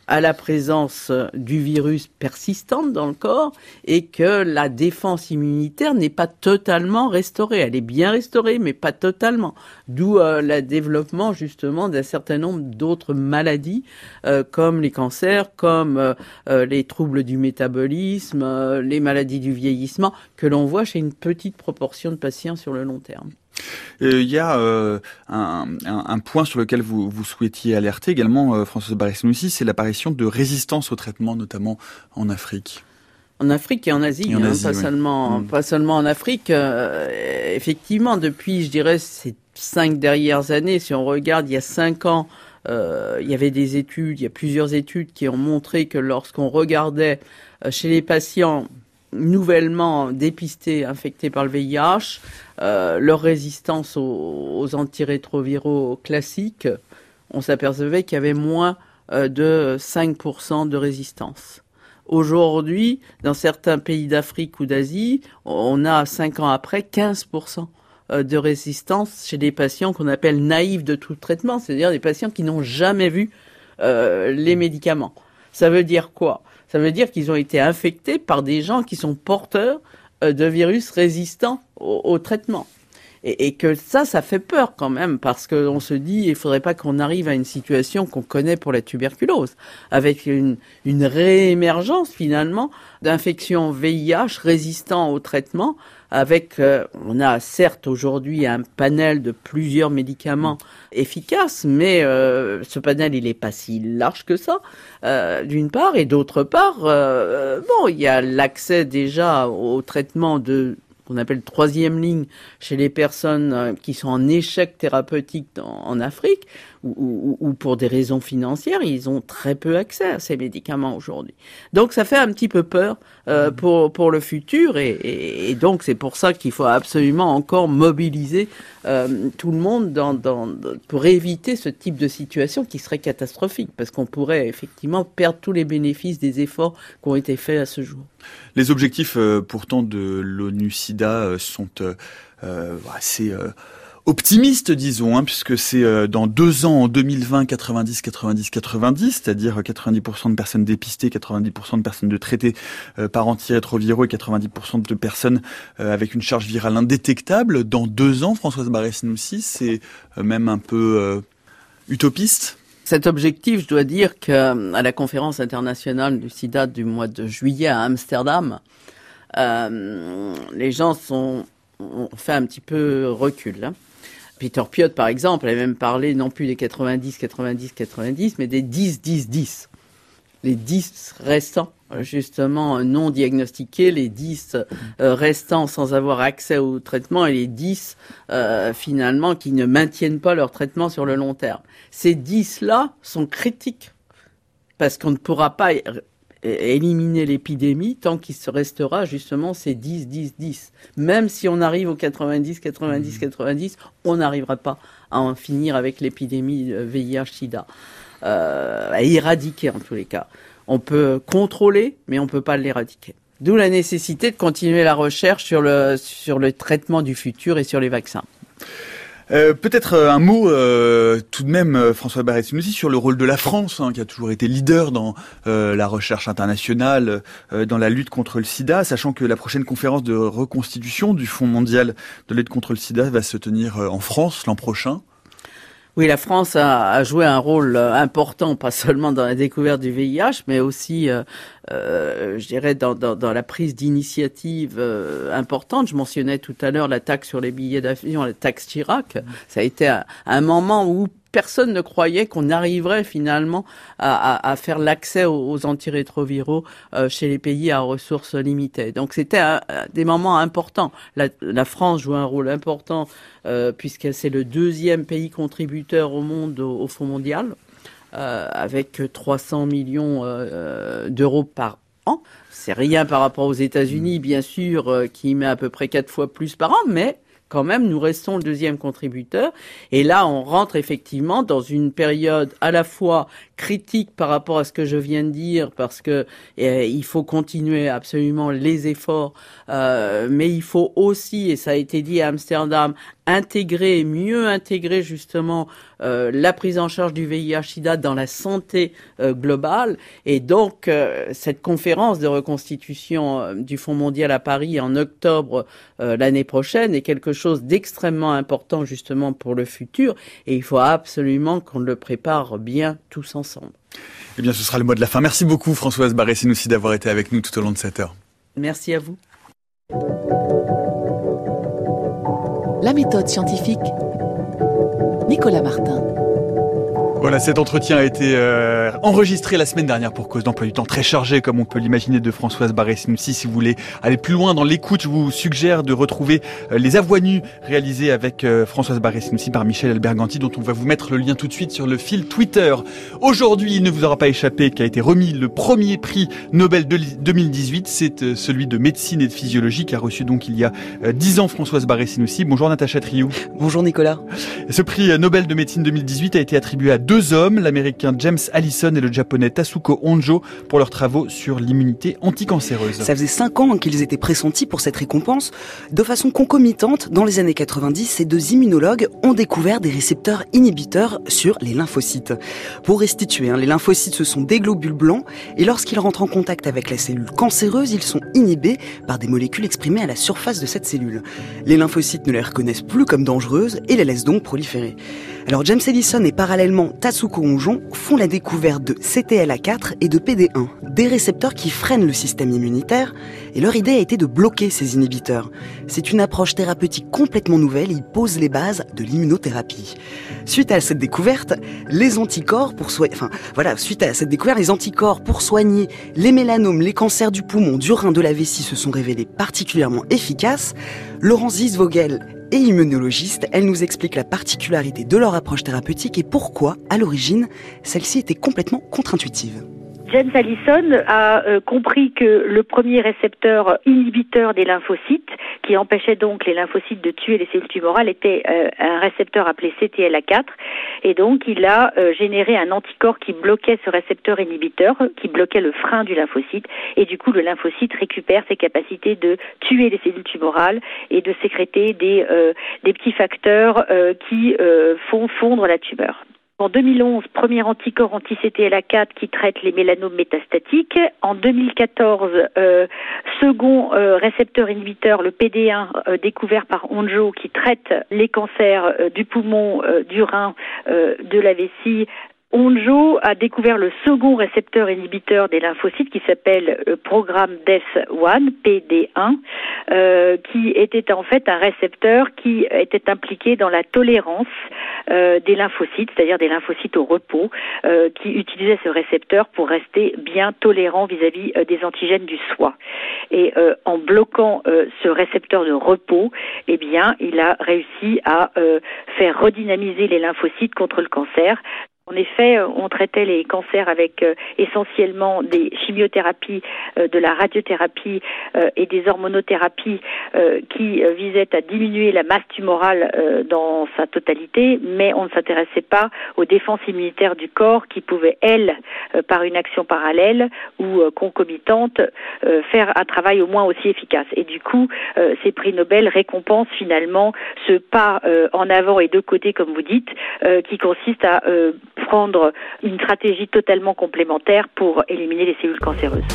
Speaker 2: à la présence du virus persistante dans le corps et que la défense immunitaire n'est pas totalement restaurée. Elle est bien restaurée, mais pas totalement. D'où euh, le développement justement d'un certain nombre d'autres maladies euh, comme les cancers, comme euh, euh, les troubles du métabolisme, euh, les maladies du vieillissement, que l'on voit chez une petite proportion de patients sur le long terme.
Speaker 1: Il euh, y a euh, un, un, un point sur lequel vous, vous souhaitiez alerter également, euh, Françoise Barré-Sinoussi, c'est l'apparition de résistance au traitement, notamment en Afrique.
Speaker 2: En Afrique et en Asie, et en hein, Asie pas, oui. seulement, mmh. pas seulement en Afrique. Euh, effectivement, depuis, je dirais, ces cinq dernières années, si on regarde, il y a cinq ans, euh, il y avait des études, il y a plusieurs études qui ont montré que lorsqu'on regardait euh, chez les patients nouvellement dépistés, infectés par le V I H, euh, leur résistance aux, aux antirétroviraux classiques, on s'apercevait qu'il y avait moins euh, de cinq pour cent de résistance. Aujourd'hui, dans certains pays d'Afrique ou d'Asie, on a, cinq ans après, quinze pour cent de résistance chez des patients qu'on appelle naïfs de tout traitement, c'est-à-dire des patients qui n'ont jamais vu euh, les médicaments. Ça veut dire quoi ? Ça veut dire qu'ils ont été infectés par des gens qui sont porteurs de virus résistants au, au traitement. Et, et que ça, ça fait peur quand même, parce qu'on se dit, il faudrait pas qu'on arrive à une situation qu'on connaît pour la tuberculose, avec une, une réémergence finalement d'infections V I H résistants au traitement, avec, euh, on a certes aujourd'hui un panel de plusieurs médicaments efficaces, mais euh, ce panel, il est pas si large que ça, euh, d'une part, et d'autre part, euh, bon, il y a l'accès déjà au traitement de qu'on appelle troisième ligne chez les personnes qui sont en échec thérapeutique dans, en Afrique, ou, ou, ou pour des raisons financières, ils ont très peu accès à ces médicaments aujourd'hui. Donc ça fait un petit peu peur euh, pour pour le futur, et, et, et donc c'est pour ça qu'il faut absolument encore mobiliser euh, tout le monde dans, dans, pour éviter ce type de situation qui serait catastrophique, parce qu'on pourrait effectivement perdre tous les bénéfices des efforts qui ont été faits à ce jour.
Speaker 1: Les objectifs euh, pourtant de l'ONU-SIDA euh, sont euh, euh, assez euh, optimistes, disons, hein, puisque c'est euh, dans deux ans, en deux mille vingt, quatre-vingt-dix, quatre-vingt-dix, quatre-vingt-dix, c'est-à-dire quatre-vingt-dix pour cent de personnes dépistées, quatre-vingt-dix pour cent de personnes de traitées euh, par antirétroviraux et quatre-vingt-dix pour cent de personnes euh, avec une charge virale indétectable. Dans deux ans, Françoise Barré-Sinoussi, c'est euh, même un peu euh, utopiste.
Speaker 2: Cet objectif, je dois dire qu'à la conférence internationale du sida du mois de juillet à Amsterdam, euh, les gens sont, ont fait un petit peu recul. Hein. Peter Piot, par exemple, a même parlé non plus des quatre-vingt-dix, quatre-vingt-dix, quatre-vingt-dix, mais des dix, dix, dix. Les dix restants, justement, non diagnostiqués, les dix euh, restants sans avoir accès au traitement, et les dix, euh, finalement, qui ne maintiennent pas leur traitement sur le long terme. Ces dix-là sont critiques, parce qu'on ne pourra pas éliminer l'épidémie tant qu'il se restera justement ces dix, dix, dix. Même si on arrive aux quatre-vingt-dix, quatre-vingt-dix, quatre-vingt-dix, on n'arrivera pas à en finir avec l'épidémie V I H-Sida. Euh, à éradiquer en tous les cas. On peut contrôler, mais on peut pas l'éradiquer. D'où la nécessité de continuer la recherche sur le, sur le traitement du futur et sur les vaccins.
Speaker 1: Euh, peut-être euh, un mot euh, tout de même, euh, François Barré-Sinoussi, sur le rôle de la France, hein, qui a toujours été leader dans euh, la recherche internationale, euh, dans la lutte contre le sida, sachant que la prochaine conférence de reconstitution du Fonds mondial de lutte contre le sida va se tenir euh, en France l'an prochain.
Speaker 2: Oui, la France a, a joué un rôle important, pas seulement dans la découverte du V I H, mais aussi, euh, euh, je dirais, dans, dans, dans la prise d'initiatives euh, importantes. Je mentionnais tout à l'heure la taxe sur les billets d'avion, la taxe Chirac. Ça a été un, un moment où personne ne croyait qu'on arriverait finalement à, à, à faire l'accès aux, aux antirétroviraux euh, chez les pays à ressources limitées. Donc c'était un, un, des moments importants. La, la France joue un rôle important euh, puisque c'est le deuxième pays contributeur au monde au, au Fonds mondial, euh, avec trois cents millions euh, d'euros par an. C'est rien par rapport aux États-Unis, bien sûr, euh, qui met à peu près quatre fois plus par an, mais quand même, nous restons le deuxième contributeur. Et là, on rentre effectivement dans une période à la fois critique par rapport à ce que je viens de dire, parce que eh, il faut continuer absolument les efforts, euh, mais il faut aussi, et ça a été dit à Amsterdam, intégrer, mieux intégrer justement euh, la prise en charge du V I H/SIDA dans la santé euh, globale. Et donc, euh, cette conférence de reconstitution euh, du Fonds mondial à Paris en octobre euh, l'année prochaine est quelque chose d'extrêmement important justement pour le futur. Et il faut absolument qu'on le prépare bien tous ensemble.
Speaker 1: Eh bien, ce sera le mot de la fin. Merci beaucoup Françoise Barré-Sinoussi d'avoir été avec nous tout au long de cette heure.
Speaker 2: Merci à vous.
Speaker 5: La méthode scientifique, Nicolas Martin.
Speaker 1: Voilà, cet entretien a été euh, enregistré la semaine dernière pour cause d'emploi du temps très chargé, comme on peut l'imaginer, de Françoise Barré-Sinoussi. Si vous voulez aller plus loin dans l'écoute, je vous suggère de retrouver euh, les avoix nues réalisées avec euh, Françoise Barré-Sinoussi par Michel Alberganti, dont on va vous mettre le lien tout de suite sur le fil Twitter. Aujourd'hui, il ne vous aura pas échappé qu'a été remis le premier prix Nobel de deux mille dix-huit. C'est euh, celui de médecine et de physiologie qu'a reçu donc il y a euh, dix ans Françoise Barré-Sinoussi. Bonjour Natacha Triou.
Speaker 8: Bonjour Nicolas.
Speaker 1: Ce prix Nobel de médecine deux mille dix-huit a été attribué à deux Deux hommes, l'américain James Allison et le japonais Tasuko Honjo, pour leurs travaux sur l'immunité anticancéreuse.
Speaker 8: Ça faisait cinq ans qu'ils étaient pressentis pour cette récompense. De façon concomitante, dans les années quatre-vingt-dix, ces deux immunologues ont découvert des récepteurs inhibiteurs sur les lymphocytes. Pour restituer, hein, les lymphocytes, ce sont des globules blancs, et lorsqu'ils rentrent en contact avec la cellule cancéreuse, ils sont inhibés par des molécules exprimées à la surface de cette cellule. Les lymphocytes ne les reconnaissent plus comme dangereuses et les laissent donc proliférer. Alors James Allison et parallèlement Tasuko Honjo font la découverte de C T L A quatre et de P D un, des récepteurs qui freinent le système immunitaire, et leur idée a été de bloquer ces inhibiteurs. C'est une approche thérapeutique complètement nouvelle et ils posent les bases de l'immunothérapie. Suite à cette découverte, les anticorps pour soigner, enfin voilà, suite à cette découverte, les anticorps pour soigner les mélanomes, les cancers du poumon, du rein, de la vessie se sont révélés particulièrement efficaces. Laurence Zies-Vogel et immunologiste, elle nous explique la particularité de leur approche thérapeutique et pourquoi, à l'origine, celle-ci était complètement contre-intuitive.
Speaker 9: James Allison a euh, compris que le premier récepteur inhibiteur des lymphocytes, qui empêchait donc les lymphocytes de tuer les cellules tumorales, était euh, un récepteur appelé C T L A quatre, et donc il a euh, généré un anticorps qui bloquait ce récepteur inhibiteur, qui bloquait le frein du lymphocyte, et du coup le lymphocyte récupère ses capacités de tuer les cellules tumorales et de sécréter des, euh, des petits facteurs euh, qui euh, font fondre la tumeur. En deux mille onze, premier anticorps anti-C T L A quatre qui traite les mélanomes métastatiques. En deux mille quatorze, euh, second euh, récepteur inhibiteur, le P D un, euh, découvert par Honjo, qui traite les cancers euh, du poumon, euh, du rein, euh, de la vessie. Honjo a découvert le second récepteur inhibiteur des lymphocytes qui s'appelle euh, programme D E S un, P D un, euh, qui était en fait un récepteur qui était impliqué dans la tolérance euh, des lymphocytes, c'est-à-dire des lymphocytes au repos, euh, qui utilisaient ce récepteur pour rester bien tolérants vis-à-vis euh, des antigènes du soi. Et euh, en bloquant euh, ce récepteur de repos, eh bien, il a réussi à euh, faire redynamiser les lymphocytes contre le cancer. En effet, on traitait les cancers avec euh, essentiellement des chimiothérapies, euh, de la radiothérapie euh, et des hormonothérapies euh, qui euh, visaient à diminuer la masse tumorale euh, dans sa totalité, mais on ne s'intéressait pas aux défenses immunitaires du corps qui pouvaient, elles, euh, par une action parallèle ou euh, concomitante, euh, faire un travail au moins aussi efficace. Et du coup, euh, ces prix Nobel récompensent finalement ce pas euh, en avant et de côté, comme vous dites, euh, qui consiste à euh, prendre une stratégie totalement complémentaire pour éliminer les cellules cancéreuses.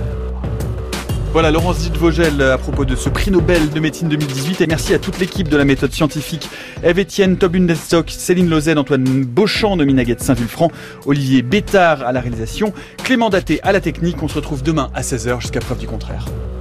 Speaker 1: Voilà, Laurence Zies-Vogel à propos de ce prix Nobel de médecine deux mille dix-huit, et merci à toute l'équipe de la méthode scientifique. Eve Etienne, Tobin Destock, Céline Lozen, Antoine Beauchamp, Nominaguette Saint-Vulfranc, Olivier Bétard à la réalisation, Clément Daté à la technique. On se retrouve demain à seize heures jusqu'à preuve du contraire.